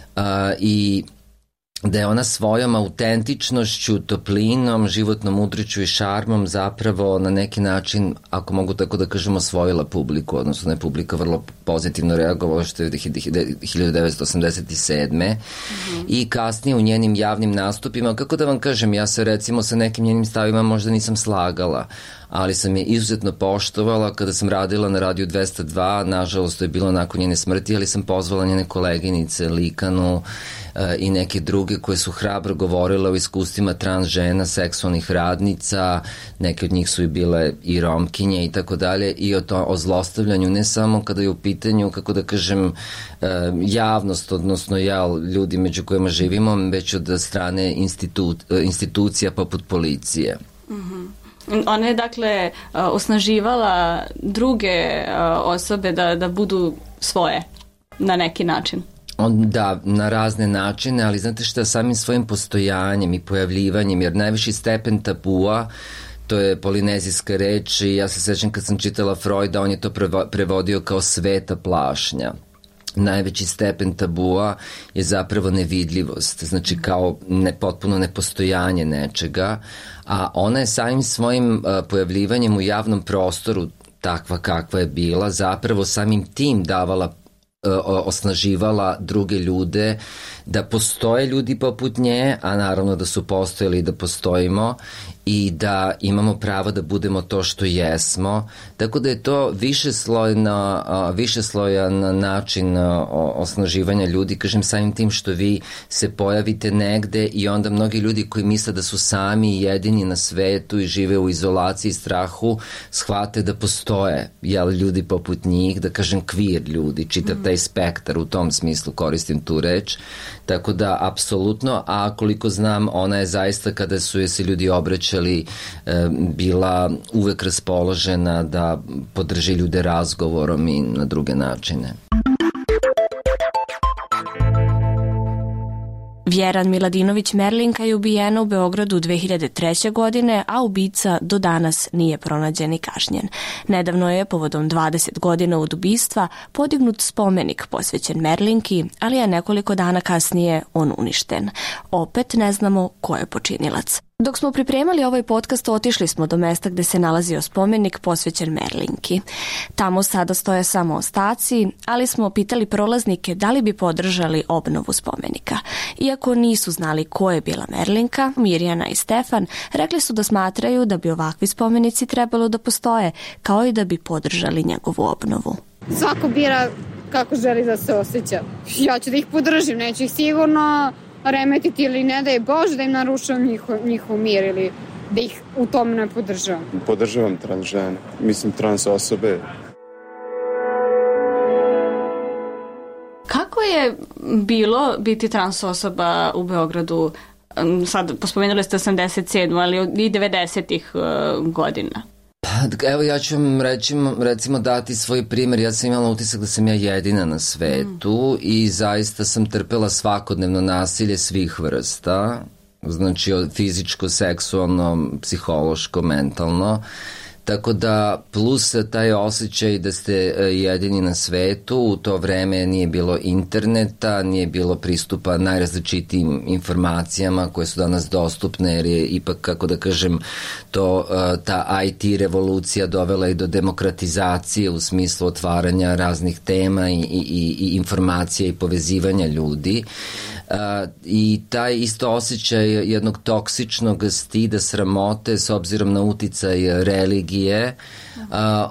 i da je ona svojom autentičnošću, toplinom, životnom mudrošću i šarmom zapravo na neki način, ako mogu tako da kažem, osvojila publiku, odnosno da je publika vrlo pozitivno reagovala što je hiljadu devetsto osamdeset sedme Mm-hmm. i kasnije u njenim javnim nastupima, kako da vam kažem, ja se recimo sa nekim njenim stavima možda nisam slagala, ali sam je izuzetno poštovala kada sam radila na Radiju dvesta dva, nažalost to je bilo nakon njene smrti, ali sam pozvala njene koleginice Likanu uh, i neke druge koje su hrabro govorile o iskustvima trans žena, seksualnih radnica, neke od njih su i bile i romkinje i tako dalje, i o, to, o zlostavljanju, ne samo kada je u pitanju, kako da kažem, uh, javnost, odnosno ja, ljudi među kojima živimo, već od strane institu, uh, institucija poput policije. Mhm. Ona je, dakle, osnaživala druge osobe da, da budu svoje na neki način. On, da, na razne načine, ali znate šta, samim svojim postojanjem i pojavljivanjem, jer najviši stepen tabua, to je polinezijska reč i ja se sećam kad sam čitala Freuda, on je to prevodio kao sveta plašnja. Najveći stepen tabua je zapravo nevidljivost, znači kao ne, potpuno nepostojanje nečega, a ona je samim svojim uh, pojavljivanjem u javnom prostoru, takva kakva je bila, zapravo samim tim davala, uh, osnaživala druge ljude, da postoje ljudi poput nje, a naravno da su postojali i da postojimo, i da imamo pravo da budemo to što jesmo. Tako da je to višeslojna, višeslojan način osnaživanja ljudi, kažem, samim tim što vi se pojavite negde i onda mnogi ljudi koji misle da su sami i jedini na svetu i žive u izolaciji i strahu, shvate da postoje, jel, ljudi poput njih, da kažem queer ljudi, čitav taj spektar, u tom smislu koristim tu reč. Tako da, apsolutno, a koliko znam, ona je zaista, kada su je se ljudi obraćali, e, bila uvek raspoložena da podrži ljude razgovorom i na druge načine. Vjeran Miladinović Merlinka je ubijena u Beogradu dve hiljade treće. godine, a ubica do danas nije pronađen i kažnjen. Nedavno je, povodom dvadeset godina od ubistva, podignut spomenik posvećen Merlinki, ali je nekoliko dana kasnije on uništen. Opet ne znamo ko je počinilac. Dok smo pripremali ovaj podcast, otišli smo do mesta gde se nalazio spomenik posvećen Merlinki. Tamo sada stoje samo ostaci, ali smo pitali prolaznike da li bi podržali obnovu spomenika. Iako nisu znali ko je bila Merlinka, Mirjana i Stefan rekli su da smatraju da bi ovakvi spomenici trebalo da postoje, kao i da bi podržali njegovu obnovu. Svako bira kako želi da se osjeća. Ja ću da ih podržim, neću ih sigurno remetiti ili ne da je Bože da im narušavam njihov, njihov mir ili da ih u tom ne podržavam. Podržavam trans žene, mislim trans osobe. Kako je bilo biti trans osoba u Beogradu? Sad pospomenuli ste osamdeset sedmu. ali i devedesetih godina. Evo ja ću vam recimo, recimo dati svoj primjer. Ja sam imala utisak da sam ja jedina na svetu mm. i zaista sam trpela svakodnevno nasilje svih vrsta, znači od fizičko, seksualno, psihološko, mentalno. Tako da plus taj osjećaj da ste jedini na svetu, u to vreme nije bilo interneta, nije bilo pristupa najrazličitijim informacijama koje su danas dostupne, jer je ipak, kako da kažem, to, ta I T revolucija dovela i do demokratizacije u smislu otvaranja raznih tema i, i, i informacija i povezivanja ljudi. Uh, i taj isto osjećaj jednog toksičnog stida, sramote s obzirom na uticaj religije, uh,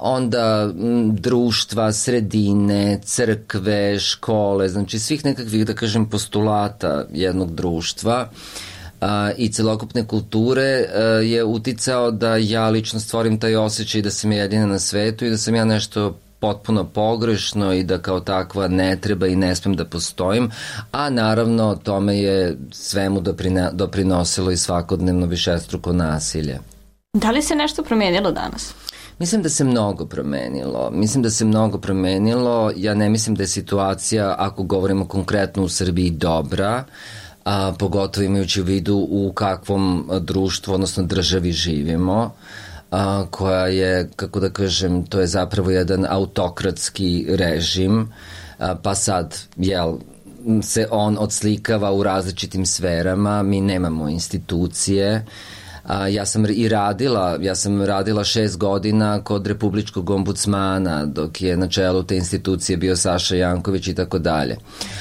onda m, društva, sredine, crkve, škole, znači svih nekakvih, da kažem, postulata jednog društva uh, i celokupne kulture uh, je uticao da ja lično stvorim taj osjećaj da sam jedina na svetu i da sam ja nešto potpuno pogrešno i da kao takva ne treba i ne smem da postojim, a naravno tome je svemu doprina, doprinosilo i svakodnevno višestruko nasilje. Da li se nešto promijenilo danas? Mislim da se mnogo promenilo. Mislim da se mnogo promenilo. Ja ne mislim da je situacija, ako govorimo konkretno u Srbiji, dobra, a, pogotovo imajući u vidu u kakvom društvu, odnosno državi živimo, a, koja je, kako da kažem, to je zapravo jedan autokratski režim, a, pa sad, jel, se on odslikava u različitim sferama, mi nemamo institucije. A, ja sam i radila, ja sam radila šest godina kod Republičkog ombudsmana, dok je na čelu te institucije bio Saša Janković i tako dalje.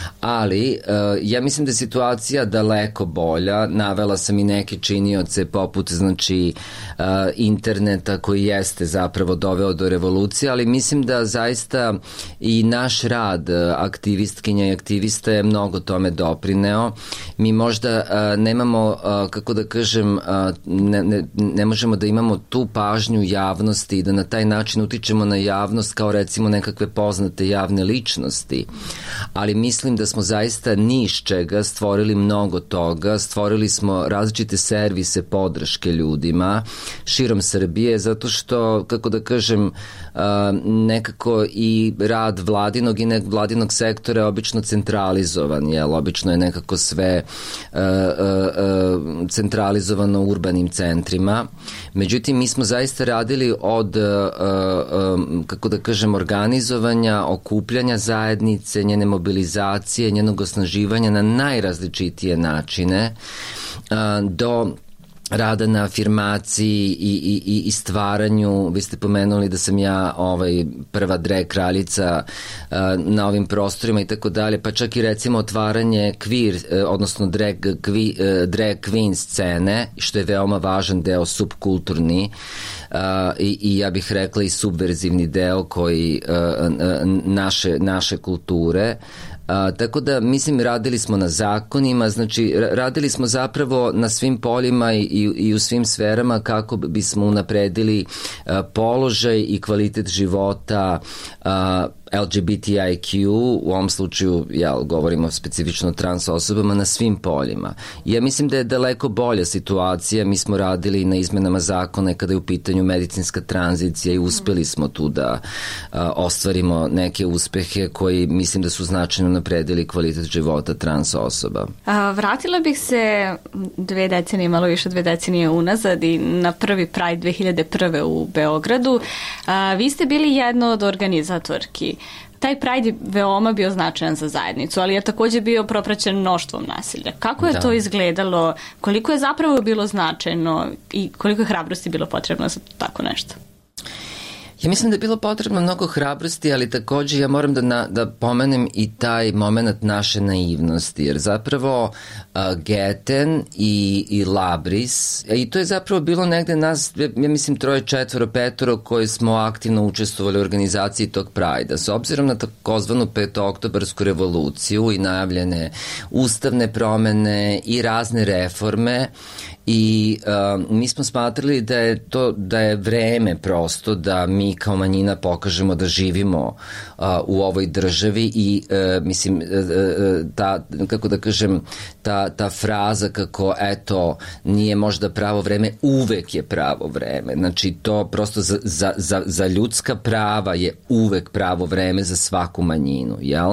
Ali, uh, ja mislim da je situacija daleko bolja. Navela sam i neke činioce poput, znači, uh, interneta koji jeste zapravo doveo do revolucije, ali mislim da zaista i naš rad aktivistkinja i aktivista je mnogo tome doprineo. Mi možda uh, nemamo, uh, kako da kažem, uh, Ne, ne, ne možemo da imamo tu pažnju javnosti i da na taj način utičemo na javnost kao recimo nekakve poznate javne ličnosti, ali mislim da smo zaista ni iz čega stvorili mnogo toga, stvorili smo različite servise podrške ljudima širom Srbije, zato što, kako da kažem, nekako i rad vladinog i nek vladinog sektora je obično centralizovan, jel, obično je nekako sve centralizovano u urbanim centrima. Međutim, mi smo zaista radili od, uh, um, kako da kažem, organizovanja, okupljanja zajednice, njene mobilizacije, njenog osnaživanja na najrazličitije načine, uh, do rada na afirmaciji i, i, i stvaranju. Vi ste pomenuli da sam ja ovaj, prva drag kraljica uh, na ovim prostorima i tako dalje, pa čak i recimo otvaranje queer, uh, odnosno drag, kvi, uh, drag queen scene, što je veoma važan deo, subkulturni, uh, i, i ja bih rekla i subverzivni deo koji uh, uh, naše, naše kulture. A, tako da, mislim, radili smo na zakonima, znači radili smo zapravo na svim poljima i, i, i u svim sferama kako bismo unapredili a, položaj i kvalitet života a, L G B T I Q, u ovom slučaju ja govorimo specifično o trans osobama na svim poljima. Ja mislim da je daleko bolja situacija, mi smo radili na izmenama zakona kada je u pitanju medicinska tranzicija i uspeli smo tu da a, ostvarimo neke uspehe koji mislim da su značajno napredili kvalitet života trans osoba. A, vratila bih se dve decenije, malo više dve decenije unazad i na prvi Pride dve hiljade prve u Beogradu. A, vi ste bili jedna od organizatorki. Taj Pride je veoma bio značajan za zajednicu, ali je takođe bio propraćen mnoštvom nasilja. Kako je da. to izgledalo? Koliko je zapravo bilo značajno i koliko je hrabrosti bilo potrebno za tako nešto? Ja mislim da je bilo potrebno mnogo hrabrosti, ali takođe ja moram da, na, da pomenem i taj moment naše naivnosti, jer zapravo uh, Geten i, i Labris, i to je zapravo bilo negde nas, ja mislim troje, četvoro, petoro koji smo aktivno učestvovali u organizaciji tog Prajda. S obzirom na takozvanu petooktobarsku revoluciju i najavljene ustavne promene i razne reforme, i uh, mi smo smatrali da je to da je vreme prosto da mi kao manjina pokažemo da živimo uh, u ovoj državi i uh, mislim uh, ta kako da kažem ta ta fraza kako eto nije možda pravo vreme, uvek je pravo vreme. Znači to prosto za za za, za ljudska prava je uvek pravo vreme za svaku manjinu, jel?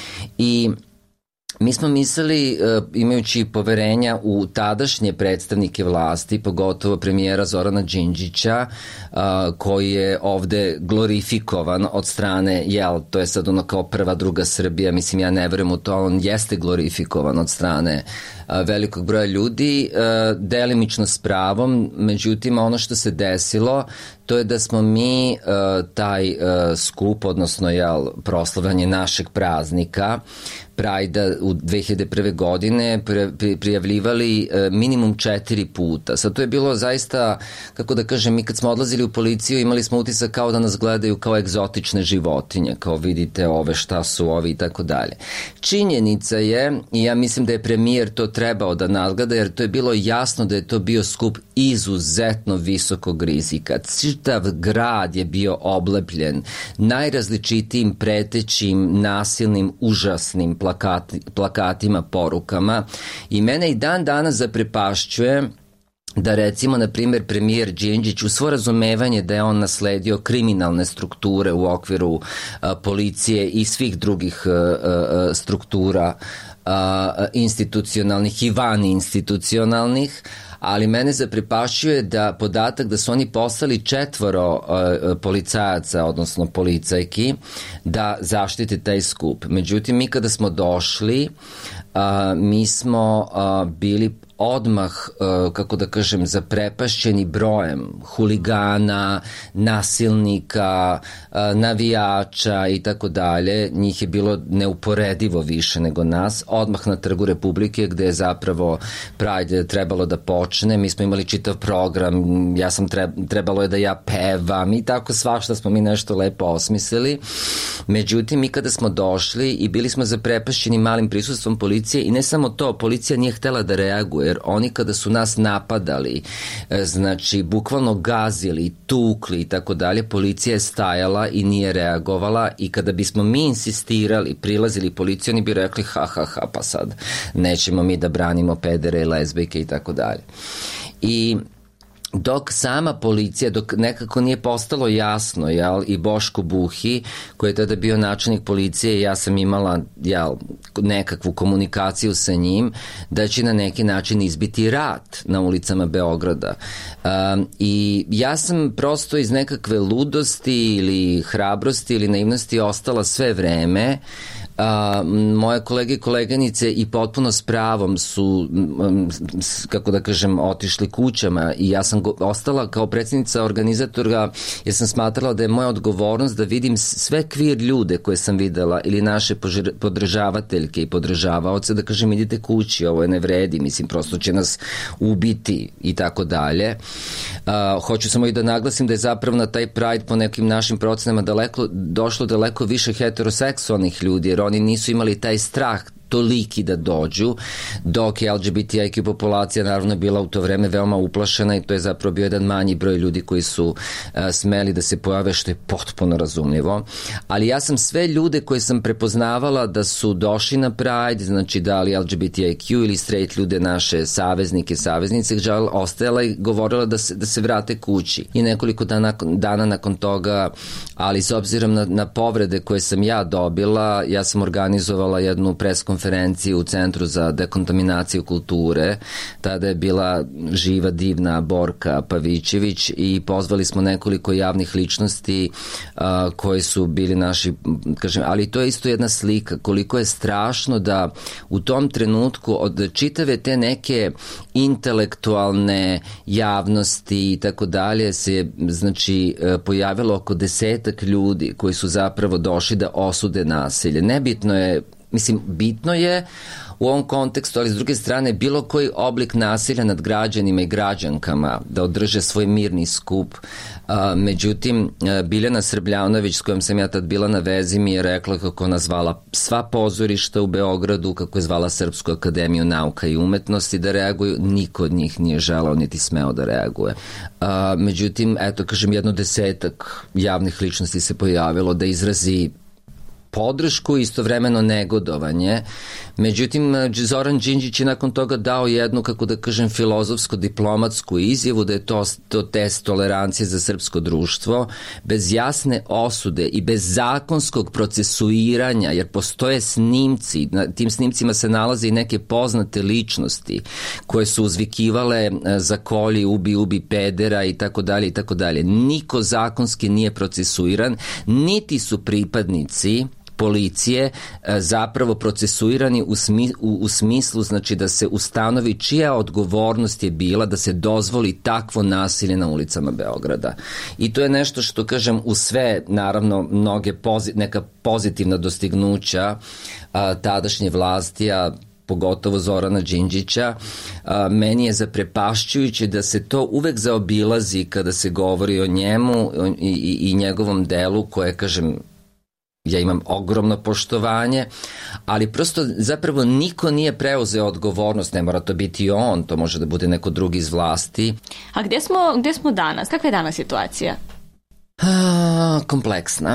I mi smo mislili, imajući poverenja u tadašnje predstavnike vlasti, pogotovo premijera Zorana Đinđića, koji je ovde glorifikovan od strane, jel, to je sad ono kao prva, druga Srbija, mislim ja ne verujem u to, on jeste glorifikovan od strane velikog broja ljudi, delimično s pravom, međutim ono što se desilo, to je da smo mi taj skup, odnosno jel, proslavljanje našeg praznika, Prajda u dve hiljade prve godine prijavljivali minimum četiri puta. Sad to je bilo zaista, kako da kažem, mi kad smo odlazili u policiju imali smo utisak kao da nas gledaju kao egzotične životinje, kao vidite ove šta su ovi i tako dalje. Činjenica je, i ja mislim da je premijer to trebao da nadgleda, jer to je bilo jasno da je to bio skup izuzetno visokog rizika. Čitav grad je bio oblepljen najrazličitijim pretećim, nasilnim, užasnim plakati, plakatima, porukama i mene i dan danas zaprepašćuje da recimo, na primjer, premijer Đinđić u svo razumevanje da je on nasledio kriminalne strukture u okviru a, policije i svih drugih a, a, struktura a, institucionalnih i van institucionalnih, ali mene zaprepašćuje da podatak da su oni poslali četvoro uh, policajaca, odnosno policajki, da zaštite taj skup. Međutim, mi kada smo došli, uh, mi smo uh, bili odmah, kako da kažem, zaprepašćeni brojem huligana, nasilnika, navijača i tako dalje. Njih je bilo neuporedivo više nego nas. Odmah na Trgu Republike gde je zapravo Pride trebalo da počne. Mi smo imali čitav program, ja sam trebalo je da ja pevam i tako svašta smo mi nešto lepo osmislili. Međutim, mi kada smo došli i bili smo zaprepašćeni malim prisustvom policije i ne samo to, policija nije htela da reaguje, jer oni kada su nas napadali, znači bukvalno gazili, tukli i tako dalje, policija je stajala i nije reagovala i kada bismo mi insistirali, prilazili policiju, oni bi rekli ha ha ha pa sad nećemo mi da branimo pedere i lezbijke i tako dalje. I dok sama policija, dok nekako nije postalo jasno, jel, i Boško Buhi, koji je tada bio načelnik policije, ja sam imala, jel, nekakvu komunikaciju sa njim, da će na neki način izbiti rat na ulicama Beograda. Um, I ja sam prosto iz nekakve ludosti ili hrabrosti ili naivnosti ostala sve vreme. Uh, moje kolege i koleganice i potpuno s pravom su, um, kako da kažem, otišli kućama i ja sam go, ostala kao predsjednica organizatora jer sam smatrala da je moja odgovornost da vidim sve kvir ljude koje sam videla ili naše podržavateljke i podržavaoce, da kažem idite kući, ovo je ne vredi, mislim prosto će nas ubiti i tako dalje. Uh, hoću samo i da naglasim da je zapravo na taj Pride po nekim našim procenama daleko, došlo daleko više heteroseksualnih ljudi jer oni nisu imali taj strah toliki da dođu, dok je L G B T I Q populacija naravno bila u to vreme veoma uplašena i to je zapravo bio jedan manji broj ljudi koji su uh, smeli da se pojave, što je potpuno razumljivo. Ali ja sam sve ljude koje sam prepoznavala da su došli na Pride, znači da li L G B T I Q ili straight ljude, naše saveznike, saveznice, ostajala i govorila da se, da se vrate kući. I nekoliko dana, dana nakon toga, ali s obzirom na, na povrede koje sam ja dobila, ja sam organizovala jednu preskonferenciju u Centru za dekontaminaciju kulture. Tada je bila živa, divna Borka Pavićević i pozvali smo nekoliko javnih ličnosti uh, koji su bili naši, kažem, ali to je isto jedna slika koliko je strašno da u tom trenutku od čitave te neke intelektualne javnosti i tako dalje se, znači, pojavilo oko desetak ljudi koji su zapravo došli da osude nasilje. Nebitno je, mislim, bitno je u ovom kontekstu, ali s druge strane bilo koji oblik nasilja nad građanima i građankama da održe svoj mirni skup. A, međutim, Biljana Srbljanović, s kojom sam ja tad bila na vezi, mi je rekla kako ona zvala sva pozorišta u Beogradu, kako je zvala Srpsku akademiju nauka i umetnosti da reaguju. Niko od njih nije želao niti smeo da reaguje. A, međutim, eto, kažem, jedno desetak javnih ličnosti se pojavilo da izrazi podršku i istovremeno negodovanje. Međutim, Zoran Đinđić je nakon toga dao jednu, kako da kažem, filozofsko-diplomatsku izjavu da je to, to test tolerancije za srpsko društvo, bez jasne osude i bez zakonskog procesuiranja, jer postoje snimci, na tim snimcima se nalaze i neke poznate ličnosti koje su uzvikivale za kolji, ubi, ubi pedera i tako dalje i tako dalje. Niko zakonski nije procesuiran, niti su pripadnici policije zapravo procesuirani u, smi, u, u smislu, znači, da se ustanovi čija odgovornost je bila da se dozvoli takvo nasilje na ulicama Beograda. I to je nešto što, kažem, u sve, naravno, mnoge pozi, neka pozitivna dostignuća a, tadašnje vlasti, a pogotovo Zorana Đinđića, a, meni je zaprepašćujuće da se to uvek zaobilazi kada se govori o njemu i, i, i njegovom delu koje, kažem, ja imam ogromno poštovanje, ali prosto zapravo niko nije preuzeo odgovornost, ne mora to biti on, to može da bude neko drugi iz vlasti. A gde smo, gde smo danas? Kakva je danas situacija? A, kompleksna.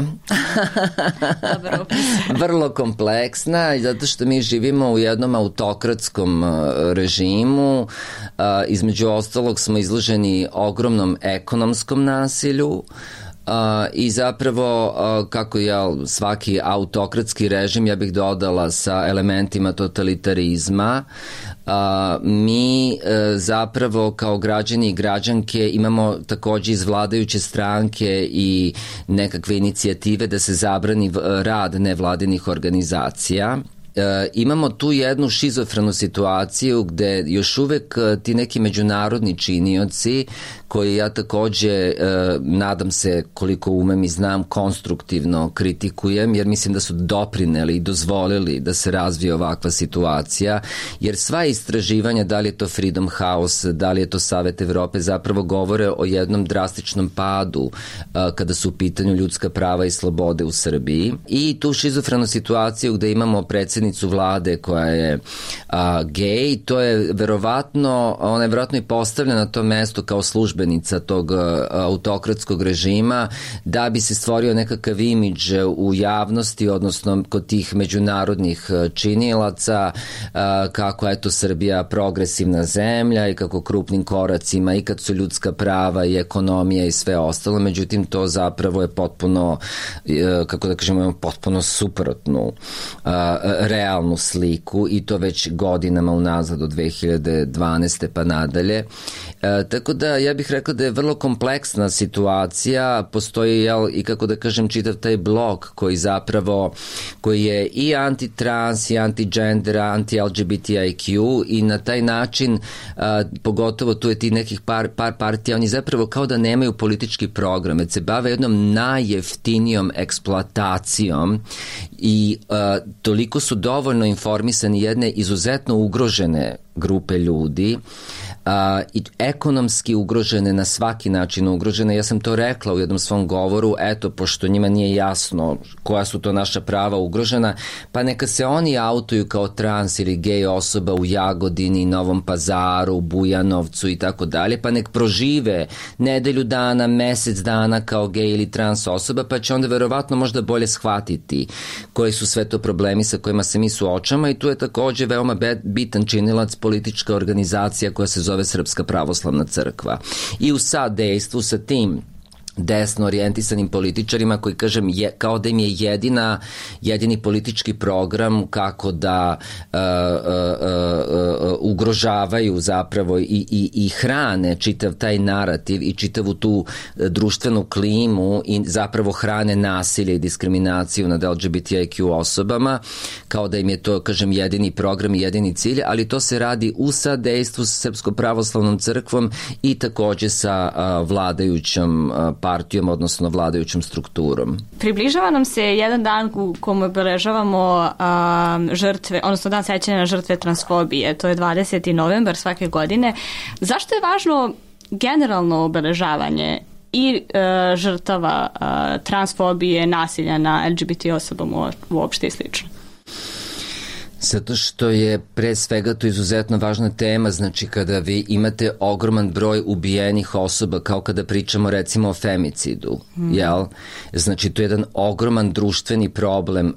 Dobro. Vrlo kompleksna, zato što mi živimo u jednom autokratskom režimu, a, između ostalog smo izloženi ogromnom ekonomskom nasilju, Uh, i zapravo uh, kako je svaki autokratski režim, ja bih dodala sa elementima totalitarizma, uh, mi uh, zapravo kao građani i građanke imamo takođe iz vladajuće stranke i nekakve inicijative da se zabrani rad nevladinih organizacija. E, imamo tu jednu šizofrenu situaciju gde još uvek ti neki međunarodni činioci koji ja takođe e, nadam se koliko umem i znam konstruktivno kritikujem, jer mislim da su doprineli i dozvolili da se razvije ovakva situacija, jer sva istraživanja, da li je to Freedom House, da li je to Savet Evrope, zapravo govore o jednom drastičnom padu e, kada su u pitanju ljudska prava i slobode u Srbiji. I tu šizofrenu situaciju gde imamo predsednicu vlade koja je a, gej, to je verovatno, ona je verovatno i postavljena na to mesto kao službenica tog a, autokratskog režima da bi se stvorio nekakav imidž u javnosti, odnosno kod tih međunarodnih činilaca, a, kako je to Srbija progresivna zemlja i kako krupnim koracima i kad su ljudska prava i ekonomija i sve ostalo, međutim to zapravo je potpuno, a, kako da kažemo, potpuno suprotnu a, realnu sliku i to već godinama unazad od dve hiljade dvanaeste pa nadalje. E, tako da ja bih rekao da je vrlo kompleksna situacija, postoji jel, i kako da kažem čitav taj blok koji zapravo koji je i anti-trans i anti-gender, anti-L G B T I Q i na taj način a, pogotovo tu je ti nekih par, par partija, oni zapravo kao da nemaju politički program, već se bave jednom najjeftinijom eksploatacijom i a, toliko su dovoljno informisani jedne izuzetno ugrožene grupe ljudi a, i ekonomski ugrožene, na svaki način ugrožene. Ja sam to rekla u jednom svom govoru, eto, pošto njima nije jasno koja su to naša prava ugrožena, pa neka se oni autuju kao trans ili gej osoba u Jagodini, Novom Pazaru, Bujanovcu i tako dalje, pa nek prožive nedelju dana, mesec dana kao gej ili trans osoba, pa će onda verovatno možda bolje shvatiti koji su sve to problemi sa kojima se mi suočamo, i tu je takođe veoma bitan činilac politička organizacija koja se zove Srpska pravoslavna crkva. I u sadejstvu sa tim desno orijentisanim političarima koji, kažem, je, kao da im je jedina, jedini politički program kako da uh, uh, uh, ugrožavaju zapravo i, i, i hrane čitav taj narativ i čitavu tu društvenu klimu i zapravo hrane nasilje i diskriminaciju nad L G B T I Q osobama, kao da im je to, kažem, jedini program i jedini cilj, ali to se radi u sadejstvu sa Srpskom pravoslavnom crkvom i takođe sa uh, vladajućom uh, partijom, odnosno vladajućom strukturom. Približava nam se jedan dan u kojem obeležavamo a, žrtve, odnosno dan sećanja na žrtve transfobije. To je dvadeseti novembar svake godine. Zašto je važno generalno obeležavanje i a, žrtava a, transfobije, nasilja na L G B T osobama uopšte i slično? Zato što je pre svega to izuzetno važna tema, znači kada vi imate ogroman broj ubijenih osoba, kao kada pričamo recimo o femicidu, mm. jel? Znači to je jedan ogroman društveni problem uh,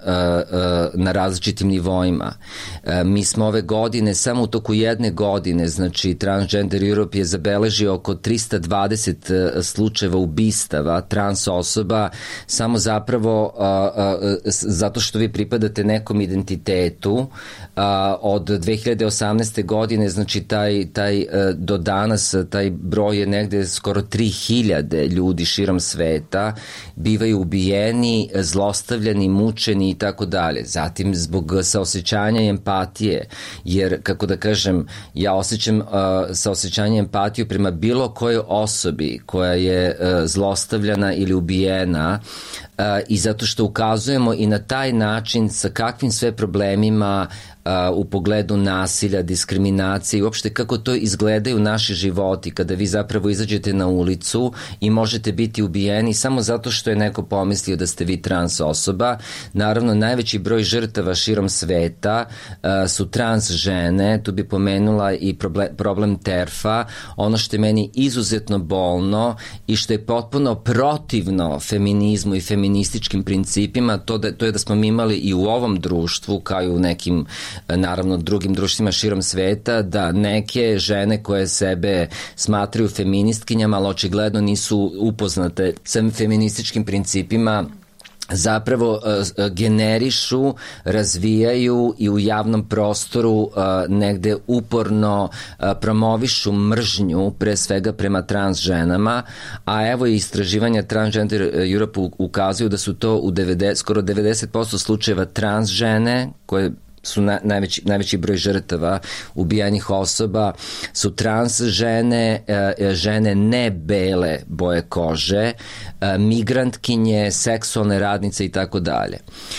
uh, na različitim nivoima. Uh, mi smo ove godine, samo u toku jedne godine, znači Transgender Europe je zabeležio oko trista dvadeset uh, slučajeva ubistava trans osoba, samo zapravo uh, uh, zato što vi pripadate nekom identitetu. Uh, od dve hiljade osamnaeste. godine, znači taj, taj uh, do danas taj broj je negde skoro tri hiljade ljudi širom sveta bivaju ubijeni, zlostavljani, mučeni i tako dalje. Zatim zbog saosećanja i empatije, jer kako da kažem, ja osjećam uh, saosećanje i empatiju prema bilo kojoj osobi koja je uh, zlostavljana ili ubijena, uh, i zato što ukazujemo i na taj način sa kakvim sve problemima uh, u pogledu nasilja, diskriminacije i uopšte kako to izgledaju naši životi kada vi zapravo izađete na ulicu i možete biti ubijeni samo zato što je neko pomislio da ste vi trans osoba. Naravno, najveći broj žrtava širom sveta uh, su trans žene, tu bi pomenula i problem, problem terfa. Ono što je meni izuzetno bolno i što je potpuno protivno feminizmu i feminističkim principima, to, da, to je da smo mi imali i u ovom društvu, kao i u nekim naravno drugim društvima širom sveta, da neke žene koje sebe smatraju feministkinjama, ali očigledno nisu upoznate sa feminističkim principima, zapravo uh, generišu, razvijaju i u javnom prostoru uh, negde uporno uh, promovišu mržnju, pre svega prema trans ženama, a evo i istraživanja Transgender Europe ukazuju da su to u devedeset, skoro devedeset posto slučajeva trans žene koje su na, najveći, najveći broj žrtava ubijanih osoba su trans žene, e, žene ne bele boje kože, e, migrantkinje, seksualne radnice i tako dalje.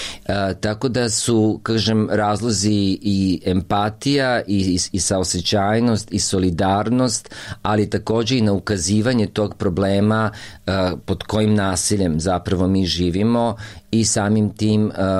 Tako da su, kažem, razlozi i empatija i, i, i saosećajnost i solidarnost, ali takođe i na ukazivanje tog problema e, pod kojim nasiljem zapravo mi živimo i samim tim e,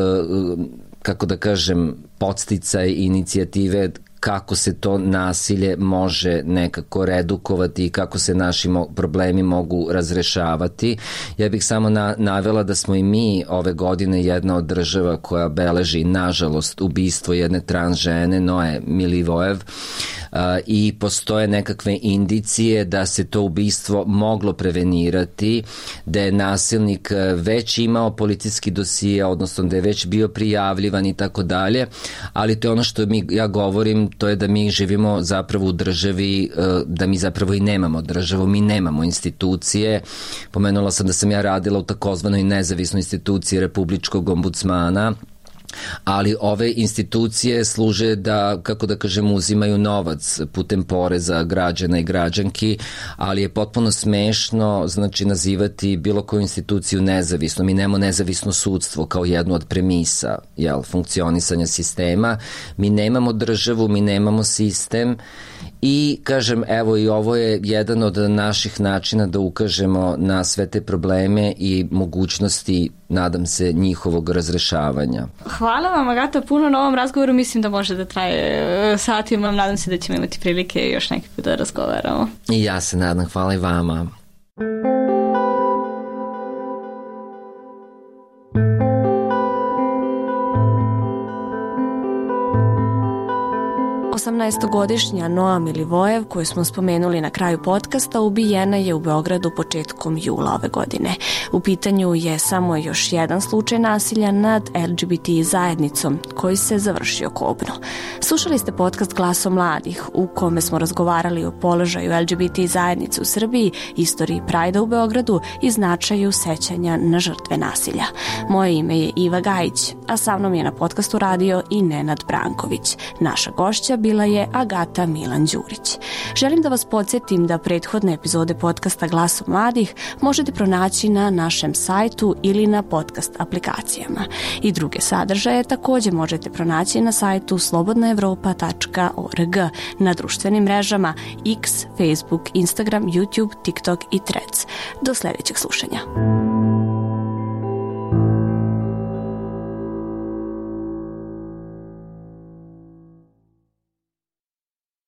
e, kako da kažem, podsticaj inicijative kako se to nasilje može nekako redukovati i kako se naši mo- problemi mogu razrešavati. Ja bih samo na- navela da smo i mi ove godine jedna od država koja beleži, nažalost, ubistvo jedne trans žene, Noe Milivojev, uh, i postoje nekakve indicije da se to ubistvo moglo prevenirati, da je nasilnik već imao policijski dosije, odnosno da je već bio prijavljivan i tako dalje, ali to je ono što mi, ja govorim, to je da mi živimo zapravo u državi, da mi zapravo i nemamo državu, mi nemamo institucije. Pomenula sam da sam ja radila u takozvanoj nezavisnoj instituciji Republičkog ombudsmana, ali ove institucije služe da, kako da kažem, uzimaju novac putem poreza građana i građanki, ali je potpuno smešno, znači, nazivati bilo koju instituciju nezavisno. Mi nemamo nezavisno sudstvo kao jednu od premisa, jel, funkcionisanja sistema. Mi nemamo državu, mi nemamo sistem I kažem, evo i ovo je jedan od naših načina da ukažemo na sve te probleme i mogućnosti, nadam se, njihovog razrešavanja. Hvala vam, Agata, puno na ovom razgovoru. Mislim da može da traje satima. Nadam se da ćemo imati prilike još neki put da razgovaramo. I ja se nadam. Hvala i vama. osamnaestogodišnja Noa Milivojev, koju smo spomenuli na kraju podcasta, ubijena je u Beogradu početkom jula ove godine. U pitanju je samo još jedan slučaj nasilja nad L G B T zajednicom koji se završio kobno. Slušali ste podcast Glaso mladih u kome smo razgovarali o položaju L G B T zajednice u Srbiji, istoriji Prajda u Beogradu i značaju sećanja na žrtve nasilja. Moje ime je Iva Gajić, a sa mnom je na podcastu radio i Nenad Branković. Naša gošća bila je Agata Milan Đurić. Želim da vas podsjetim da prethodne epizode podcasta Glaso mladih možete pronaći na našem sajtu ili na podcast aplikacijama. I druge sadržaje takođe možete pronaći na sajtu slobodna evropa tačka org, na društvenim mrežama X, Facebook, Instagram, YouTube, TikTok i Threads. Do sledećeg slušanja.